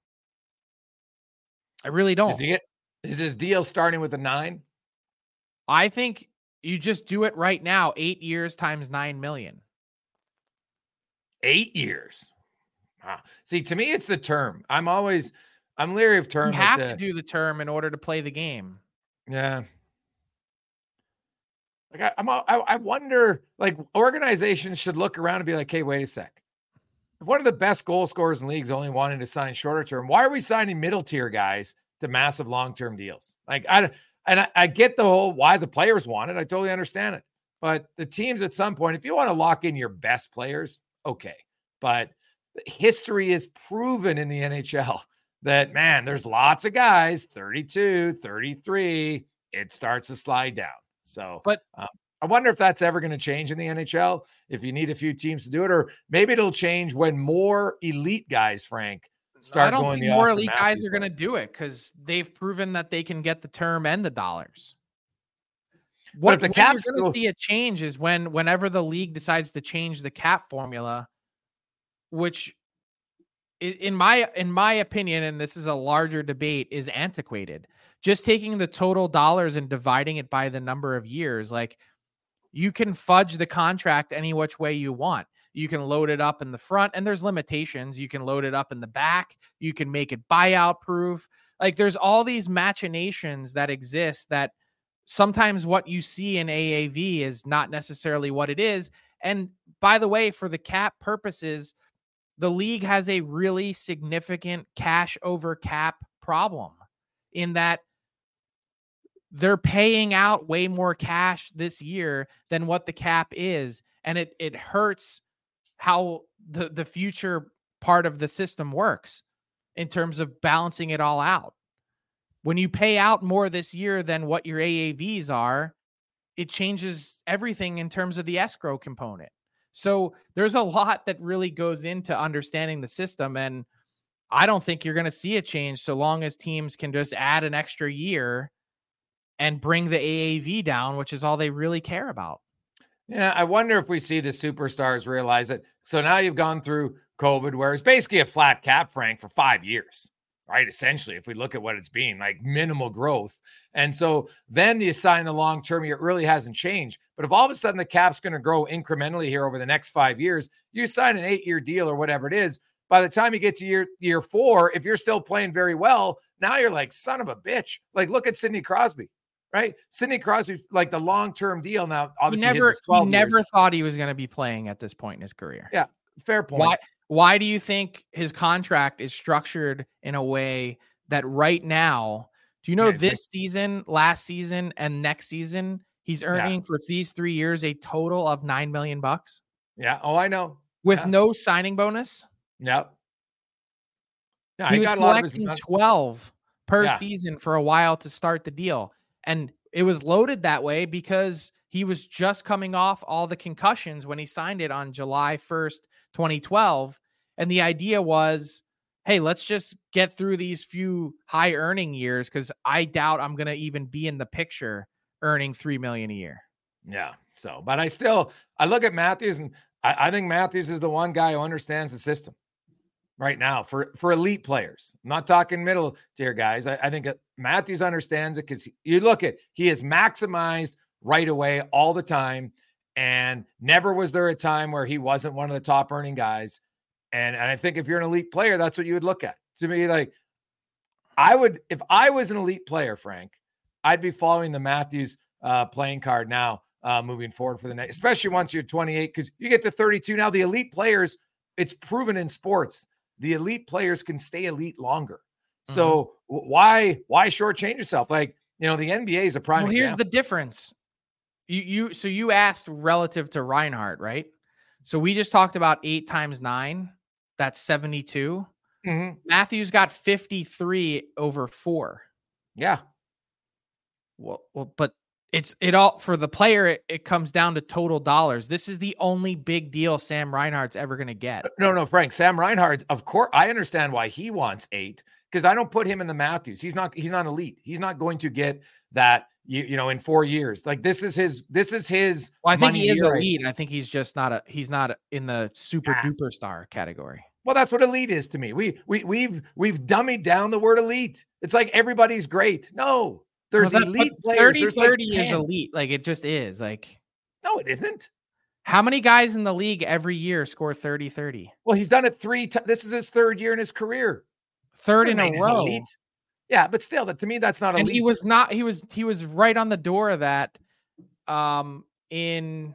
I really don't. Is his deal starting with a 9? I think you just do it right now. 8 years times $9 million. 8 years. Wow. See, to me, it's the term. I'm leery of term. You have to do the term in order to play the game. Yeah. Like I wonder, like organizations should look around and be like, hey, wait a sec. If one of the best goal scorers in leagues only wanting to sign shorter term, why are we signing middle tier guys to massive long-term deals? Like I get the whole why the players want it. I totally understand it. But the teams at some point, if you want to lock in your best players, okay. But history is proven in the NHL that, man, there's lots of guys, 32, 33, it starts to slide down. So, but I wonder if that's ever going to change in the NHL, if you need a few teams to do it, or maybe it'll change when more elite guys, Frank, start going. I don't think more elite guys are going to do it because they've proven that they can get the term and the dollars. What the Caps are going to see a change is whenever the league decides to change the cap formula, which in my opinion, and this is a larger debate, is antiquated. Just taking the total dollars and dividing it by the number of years, like you can fudge the contract any which way you want. You can load it up in the front, and there's limitations. You can load it up in the back. You can make it buyout proof. Like there's all these machinations that exist that sometimes what you see in AAV is not necessarily what it is. And by the way, for the cap purposes, the league has a really significant cash over cap problem in that they're paying out way more cash this year than what the cap is. And it hurts how the future part of the system works in terms of balancing it all out. When you pay out more this year than what your AAVs are, it changes everything in terms of the escrow component. So there's a lot that really goes into understanding the system. And I don't think you're going to see a change so long as teams can just add an extra year and bring the AAV down, which is all they really care about. Yeah, I wonder if we see the superstars realize it. So now you've gone through COVID, where it's basically a flat cap, Frank, for 5 years, right? Essentially, if we look at what it's been, like minimal growth. And so then you sign the long-term, it really hasn't changed. But if all of a sudden the cap's going to grow incrementally here over the next 5 years, you sign an 8-year deal or whatever it is. By the time you get to year 4, if you're still playing very well, now you're like, son of a bitch. Like, look at Sidney Crosby. Right? Sidney Crosby, like the long-term deal now, obviously he never thought he was going to be playing at this point in his career. Yeah, fair point. Why do you think his contract is structured in a way that right now, do you know this season, last season, and next season, he's earning for these 3 years a total of $9 million? Yeah. Oh, I know. With no signing bonus? Yep. Yeah, he was collecting 12 per season for a while to start the deal. And it was loaded that way because he was just coming off all the concussions when he signed it on July 1st, 2012. And the idea was, hey, let's just get through these few high earning years because I doubt I'm going to even be in the picture earning $3 million a year. Yeah. So, but I look at Matthews, and I think Matthews is the one guy who understands the system right now for elite players. I'm not talking middle tier guys. I think Matthews understands it because you look at, he is maximized right away all the time. And never was there a time where he wasn't one of the top earning guys. And I think if you're an elite player, that's what you would look at. To me, like if I was an elite player, Frank, I'd be following the Matthews playing card now moving forward for the next, especially once you're 28, because you get to 32. Now the elite players, it's proven in sports, the elite players can stay elite longer. So why shortchange yourself? Like, the NBA is a prime example. Here's the difference. So you asked relative to Reinhart, right? So we just talked about 8 times 9. That's 72. Mm-hmm. Matthews got 53 over 4. Yeah. Well, but it all for the player. It comes down to total dollars. This is the only big deal Sam Reinhart's ever going to get. No, Frank. Sam Reinhart, of course, I understand why he wants 8 because I don't put him in the Matthews. He's not elite. He's not going to get that. In 4 years, like this is his. Well, I think he is elite. I think he's just not he's not in the super duper star category. Well, that's what elite is to me. We've dummied down the word elite. It's like everybody's great. No, there's elite players. 30 is elite. Like it just is. Like no, it isn't. How many guys in the league every year score 30-30? Well, he's done it 3 times. This is his 3rd year in his career. Third in a row. Elite. Yeah, but still, to me, that's not elite. And he was not. He was right on the door of that. In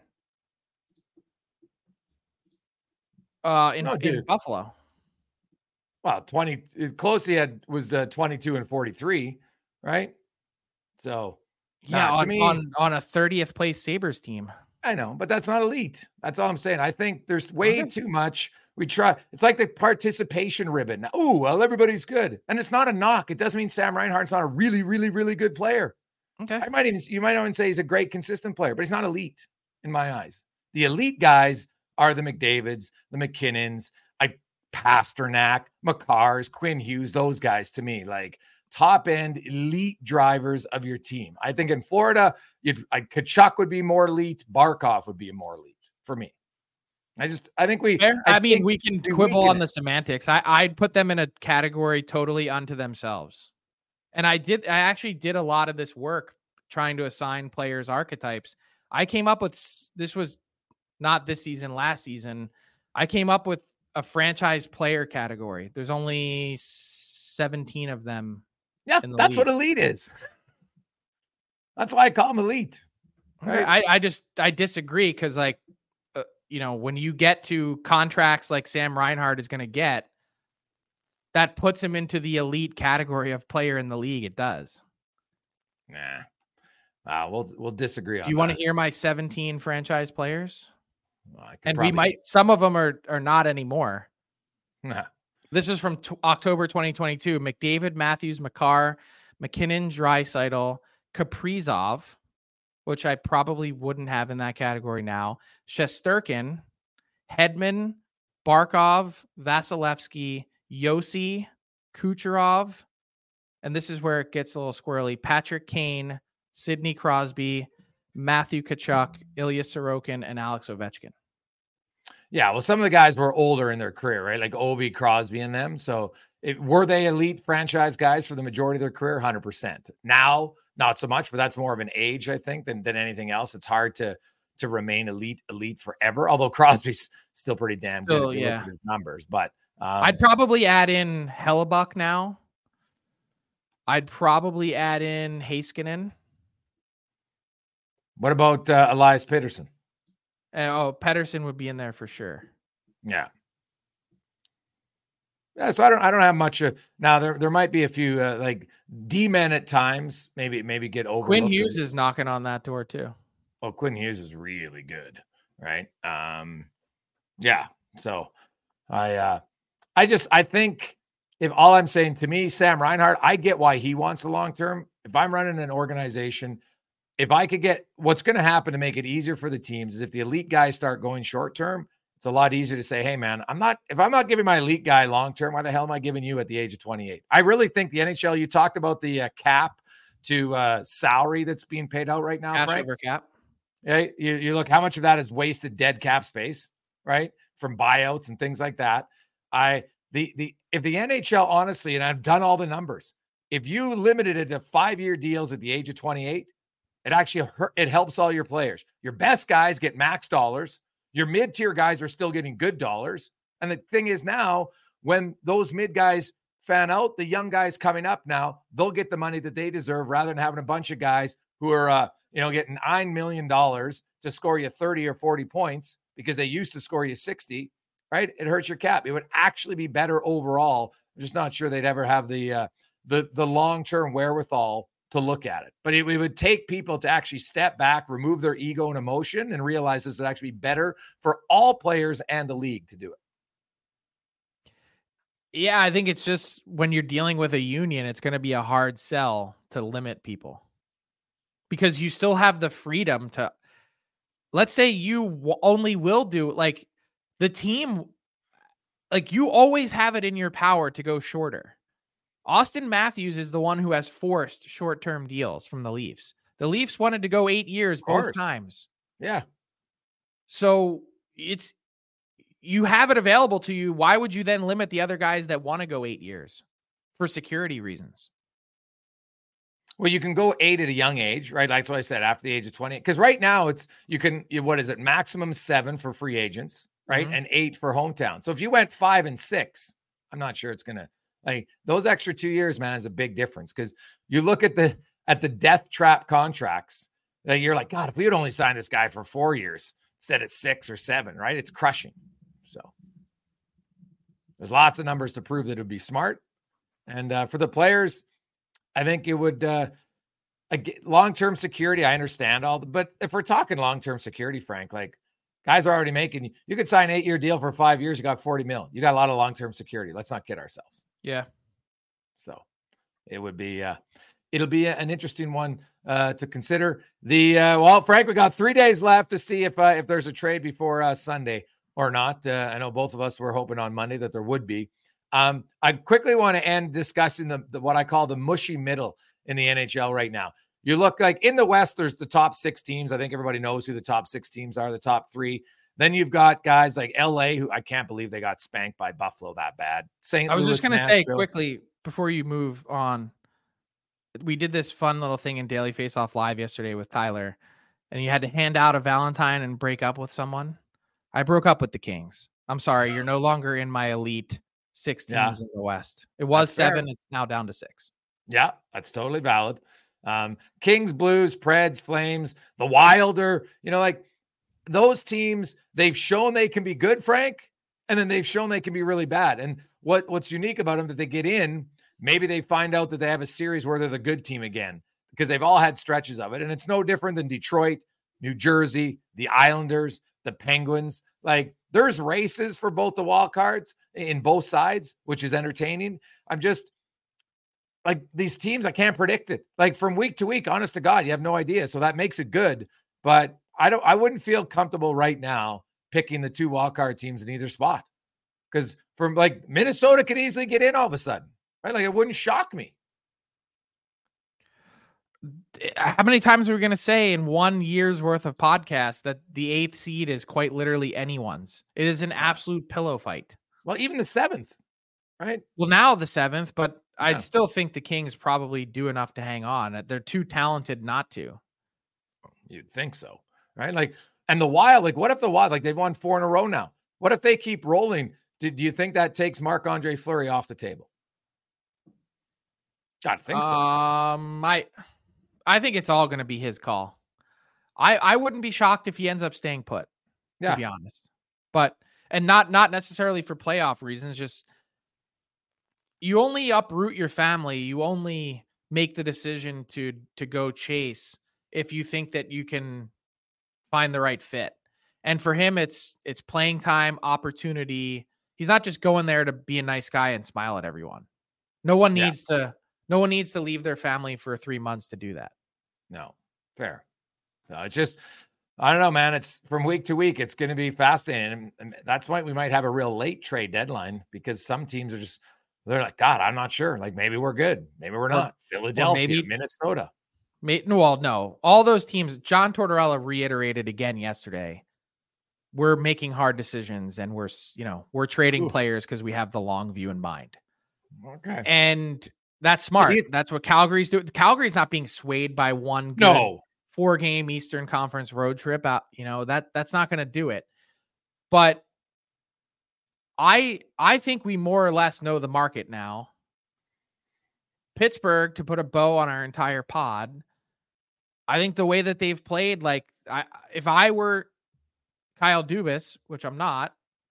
Buffalo. Well, 20 close. He was 22 and 43, right? So yeah, on a 30th place Sabres team. I know, but that's not elite. That's all I'm saying. I think there's way too much. We try. It's like the participation ribbon. Oh, well, everybody's good. And it's not a knock. It doesn't mean Sam Reinhart's not a really, really, really good player. Okay. You might even say he's a great, consistent player, but he's not elite in my eyes. The elite guys are the McDavids, the McKinnons, Pasternak, Makars, Quinn Hughes, those guys to me, like top end elite drivers of your team. I think in Florida, Tkachuk would be more elite. Barkov would be more elite for me. I think we can quibble on the semantics. I'd put them in a category totally unto themselves. And I actually did a lot of this work trying to assign players archetypes. I came up with, this was not this season, last season. I came up with a franchise player category. There's only 17 of them. Yeah, that's league. What elite is. That's why I call them elite. Right? I disagree because when you get to contracts like Sam Reinhart is going to get, that puts him into the elite category of player in the league. It does. Nah. We'll disagree on that. Do you want to hear my 17 franchise players? Well, and we might, some of them are not anymore. Nah. This is from October 2022. McDavid, Matthews, Makar, McKinnon, Draisaitl, Kaprizov, which I probably wouldn't have in that category now. Shesterkin, Hedman, Barkov, Vasilevsky, Yossi, Kucherov, and this is where it gets a little squirrely. Patrick Kane, Sidney Crosby, Matthew Tkachuk, Ilya Sorokin, and Alex Ovechkin. Yeah, well, some of the guys were older in their career, right? Like Ovi, Crosby, and them. So were they elite franchise guys for the majority of their career? 100%. Now, not so much, but that's more of an age, I think, than anything else. It's hard to remain elite forever. Although Crosby's still pretty damn good if you look at his numbers. But I'd probably add in Hellebuck now. I'd probably add in Heiskanen. What about Elias Pettersson? Pettersson would be in there for sure. Yeah. Yeah, so I don't have much. Now there might be a few like D-men at times. Maybe get overlooked. Quinn Hughes is knocking on that door too. Oh, Quinn Hughes is really good, right? Yeah. So I think if all I'm saying, to me, Sam Reinhart, I get why he wants a long term. If I'm running an organization, if I could get, what's going to happen to make it easier for the teams is if the elite guys start going short term, it's a lot easier to say, hey man, if I'm not giving my elite guy long term, why the hell am I giving you at the age of 28? I really think the NHL, you talked about the cap to salary that's being paid out right now. Cash Frank. over cap. Yeah, you look how much of that is wasted dead cap space, right? From buyouts and things like that. If the NHL, honestly, and I've done all the numbers, if you limited it to 5-year deals at the age of 28, it helps all your players. Your best guys get max dollars. Your mid-tier guys are still getting good dollars. And the thing is now, when those mid guys fan out, the young guys coming up now, they'll get the money that they deserve rather than having a bunch of guys who are, getting $9 million to score you 30 or 40 points because they used to score you 60, right? It hurts your cap. It would actually be better overall. I'm just not sure they'd ever have the long-term wherewithal to look at it. But it would take people to actually step back, remove their ego and emotion, and realize this would actually be better for all players and the league to do it. Yeah, I think it's just when you're dealing with a union, it's going to be a hard sell to limit people because you still have the freedom to, let's say you only will do like the team, like you always have it in your power to go shorter. Austin Matthews is the one who has forced short-term deals from the Leafs. The Leafs wanted to go 8 years both times. Yeah. So you have it available to you. Why would you then limit the other guys that want to go 8 years for security reasons? Well, you can go 8 at a young age, right? That's what I said, after the age of 20. Because right now what is it? Maximum 7 for free agents, right? Mm-hmm. And 8 for hometown. So if you went 5 and 6, I'm not sure it's going to, like, those extra 2 years, man, is a big difference. Because you look at the death trap contracts, that you're like, God, if we would only sign this guy for 4 years instead of 6 or 7, right? It's crushing. So there's lots of numbers to prove that it would be smart. And for the players, I think it would long-term security. I understand but if we're talking long-term security, Frank, like guys are already making, you could sign an 8-year deal for 5 years. You got $40 million. You got a lot of long-term security. Let's not kid ourselves. Yeah. So it would be, it'll be an interesting one to consider. Well, Frank, we got 3 days left to see if there's a trade before Sunday or not. I know both of us were hoping on Monday that there would be. I quickly want to end discussing the what I call the mushy middle in the NHL right now. You look like in the West, there's the top 6 teams. I think everybody knows who the top 6 teams are, the top 3. Then you've got guys like LA, who I can't believe they got spanked by Buffalo that bad. St. I was Louis, just going to say quickly before you move on, we did this fun little thing in Daily Faceoff Live yesterday with Tyler, and you had to hand out a Valentine and break up with someone. I broke up with the Kings. I'm sorry. You're no longer in my elite 6 teams in the West. It was 7. It's now down to 6. Yeah, that's totally valid. Kings, Blues, Preds, Flames, the Wilder, those teams, they've shown they can be good, Frank, and then they've shown they can be really bad. And what's unique about them that they get in, maybe they find out that they have a series where they're the good team again, because they've all had stretches of it. And it's no different than Detroit, New Jersey, the Islanders, the Penguins. Like, there's races for both the wild cards in both sides, which is entertaining. I'm just like, these teams, I can't predict it. Like, from week to week, honest to God, you have no idea. So that makes it good. But I wouldn't feel comfortable right now picking the 2 wild card teams in either spot. Because from like Minnesota could easily get in all of a sudden, right? Like, it wouldn't shock me. How many times are we going to say in 1 year's worth of podcasts that the 8th seed is quite literally anyone's? It is an absolute pillow fight. Well, even the 7th, right? Well, now the 7th, but I'd still think the Kings probably do enough to hang on. They're too talented not to. You'd think so, right? Like, and the Wild, like, what if the Wild, like, they've won 4 in a row now? What if they keep rolling? Do you think that takes Marc-Andre Fleury off the table? I think so. I think it's all going to be his call. I wouldn't be shocked if he ends up staying put, to be honest. But, and not necessarily for playoff reasons, just you only uproot your family. You only make the decision to go chase if you think that you can find the right fit. And for him, it's playing time, opportunity. He's not just going there to be a nice guy and smile at everyone. No one needs to leave their family for 3 months to do that. No, fair. No, it's just, I don't know, man. It's from week to week. It's going to be fascinating. And that's why we might have a real late trade deadline, because some teams are just, they're like, God, I'm not sure. Like, maybe we're good. Maybe we're not. Philadelphia, maybe Minnesota. No. All those teams, John Tortorella reiterated again yesterday, we're making hard decisions and we're trading players because we have the long view in mind. Okay. And that's smart. That's what Calgary's doing. Calgary's not being swayed by one good 4-game Eastern Conference road trip out. That's not going to do it. But I think we more or less know the market now. Pittsburgh, to put a bow on our entire pod, I think the way that they've played, like, if I were Kyle Dubas, which I'm not,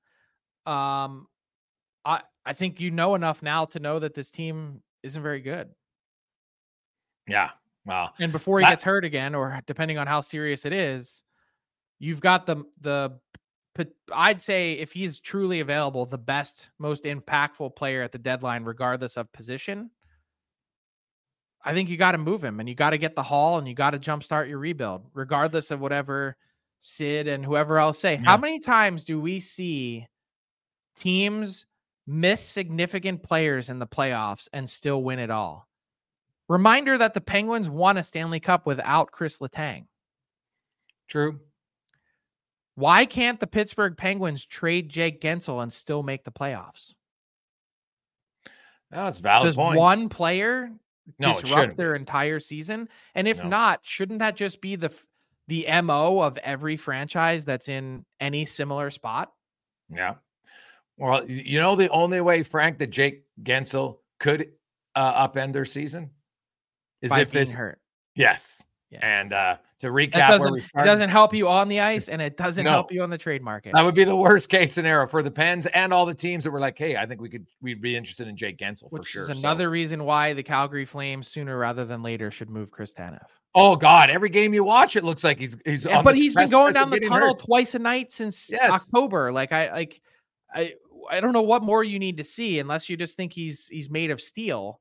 I think enough now to know that this team isn't very good. Yeah. Wow. And before he gets hurt again, or depending on how serious it is, you've got I'd say, if he's truly available, the best, most impactful player at the deadline, regardless of position. I think you got to move him, and you got to get the haul, and you got to jumpstart your rebuild, regardless of whatever Sid and whoever else say. Yeah. How many times do we see teams miss significant players in the playoffs and still win it all? Reminder that the Penguins won a Stanley Cup without Chris Letang. True. Why can't the Pittsburgh Penguins trade Jake Gensel and still make the playoffs? That's a valid point. Does one player disrupt their entire season? And if not, shouldn't that just be the MO of every franchise that's in any similar spot? Yeah. Well, the only way, Frank, that Jake Gensel could upend their season is by if being this hurt. Yes. Yeah. And to recap where we started, it doesn't help you on the ice, and it doesn't help you on the trade market. That would be the worst case scenario for the Pens and all the teams that were like, hey, I think we'd be interested in Jake Gensel for sure. Which is another reason why the Calgary Flames sooner rather than later should move Chris Tanev. Oh God, every game you watch, it looks like he's but he's been going down the tunnel twice a night since October. Like I don't know what more you need to see, unless you just think he's made of steel.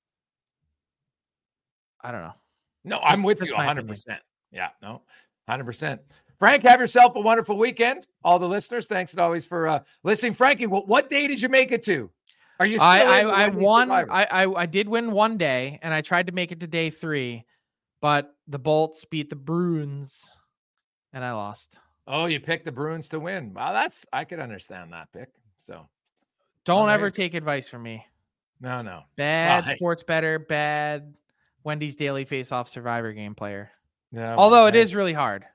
I don't know. No, I'm with you 100%. Yeah, no, 100%. Frank, have yourself a wonderful weekend. All the listeners, thanks as always for listening. Frankie, what day did you make it to? Are you still I won. I did win one day, and I tried to make it to day 3, but the Bolts beat the Bruins, and I lost. Oh, you picked the Bruins to win. Well, I could understand that pick. So don't ever take advice from me. No. Bad sports better, bad Wendy's Daily Face-Off Survivor game player. Yeah, although it is really hard.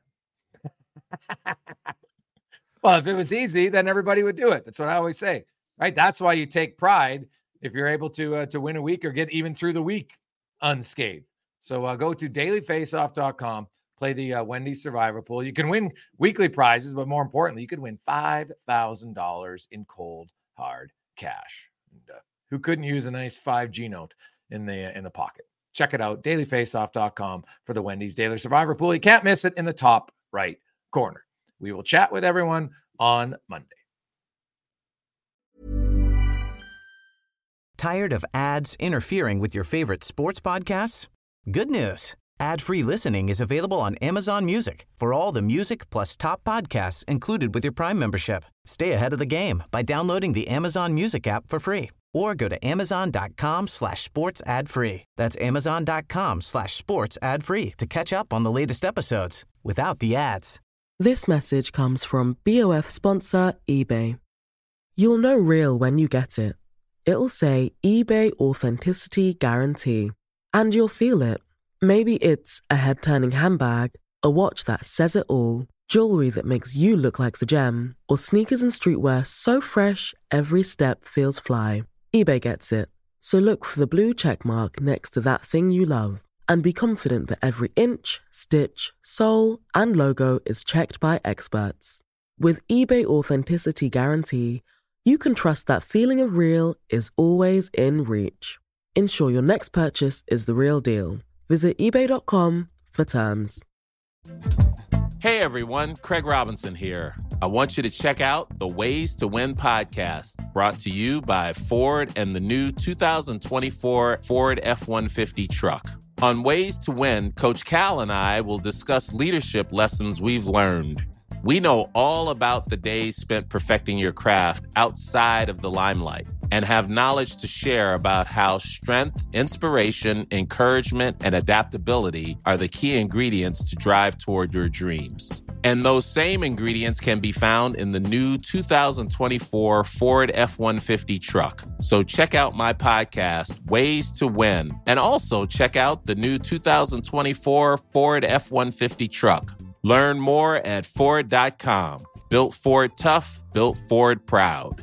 Well, if it was easy, then everybody would do it. That's what I always say, right? That's why you take pride if you're able to win a week or get even through the week unscathed. So go to dailyfaceoff.com, Play the Wendy's Survivor Pool. You can win weekly prizes, but more importantly, you could win $5,000 in cold, hard cash. And, who couldn't use a nice 5G note in the pocket? Check it out, dailyfaceoff.com for the Wendy's Daily Survivor Pool. You can't miss it in the top right corner. We will chat with everyone on Monday. Tired of ads interfering with your favorite sports podcasts? Good news. Ad-free listening is available on Amazon Music for all the music plus top podcasts included with your Prime membership. Stay ahead of the game by downloading the Amazon Music app for free or go to amazon.com/sports ad free. That's amazon.com/sports ad free to catch up on the latest episodes without the ads. This message comes from BOF sponsor eBay. You'll know real when you get it. It'll say eBay Authenticity Guarantee. And you'll feel it. Maybe it's a head-turning handbag, a watch that says it all, jewelry that makes you look like the gem, or sneakers and streetwear so fresh every step feels fly. eBay gets it. So look for the blue check mark next to that thing you love and be confident that every inch, stitch, sole, and logo is checked by experts. With eBay Authenticity Guarantee, you can trust that feeling of real is always in reach. Ensure your next purchase is the real deal. Visit ebay.com for terms. Hey everyone, Craig Robinson here. I want you to check out the Ways to Win podcast, brought to you by Ford and the new 2024 Ford F-150 truck. On Ways to Win, Coach Cal and I will discuss leadership lessons we've learned. We know all about the days spent perfecting your craft outside of the limelight and have knowledge to share about how strength, inspiration, encouragement, and adaptability are the key ingredients to drive toward your dreams. And those same ingredients can be found in the new 2024 Ford F-150 truck. So check out my podcast, Ways to Win, and also check out the new 2024 Ford F-150 truck. Learn more at Ford.com. Built Ford tough, built Ford proud.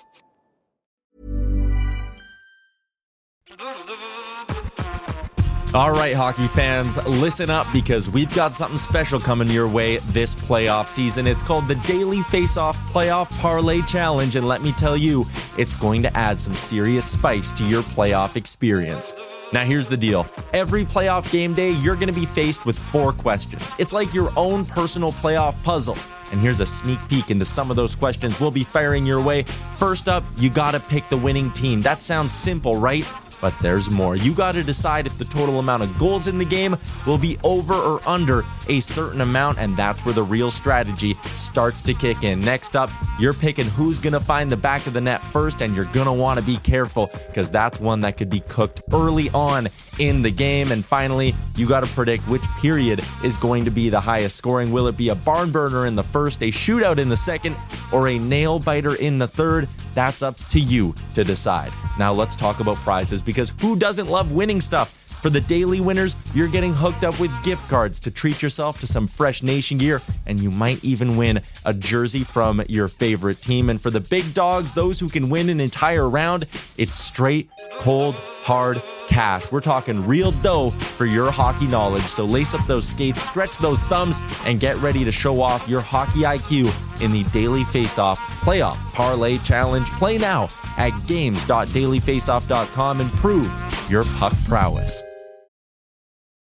All right, hockey fans, listen up because we've got something special coming your way this playoff season. It's called the Daily Face-Off Playoff Parlay Challenge, and let me tell you, it's going to add some serious spice to your playoff experience. Now, here's the deal. Every playoff game day, you're going to be faced with 4 questions. It's like your own personal playoff puzzle. And here's a sneak peek into some of those questions we'll be firing your way. First up, you got to pick the winning team. That sounds simple, right? But there's more. You got to decide if the total amount of goals in the game will be over or under a certain amount, and that's where the real strategy starts to kick in. Next up, you're picking who's going to find the back of the net first, and you're going to want to be careful because that's one that could be cooked early on in the game. And finally, you got to predict which period is going to be the highest scoring. Will it be a barn burner in the first, a shootout in the second, or a nail biter in the third? That's up to you to decide. Now let's talk about prizes, because who doesn't love winning stuff? For the daily winners, you're getting hooked up with gift cards to treat yourself to some fresh Nation gear, and you might even win a jersey from your favorite team. And for the big dogs, those who can win an entire round, it's straight, cold, hard cash. We're talking real dough for your hockey knowledge. So lace up those skates, stretch those thumbs, and get ready to show off your hockey IQ in the Daily Face-Off Playoff Parlay Challenge. Play now at games.dailyfaceoff.com and prove your puck prowess.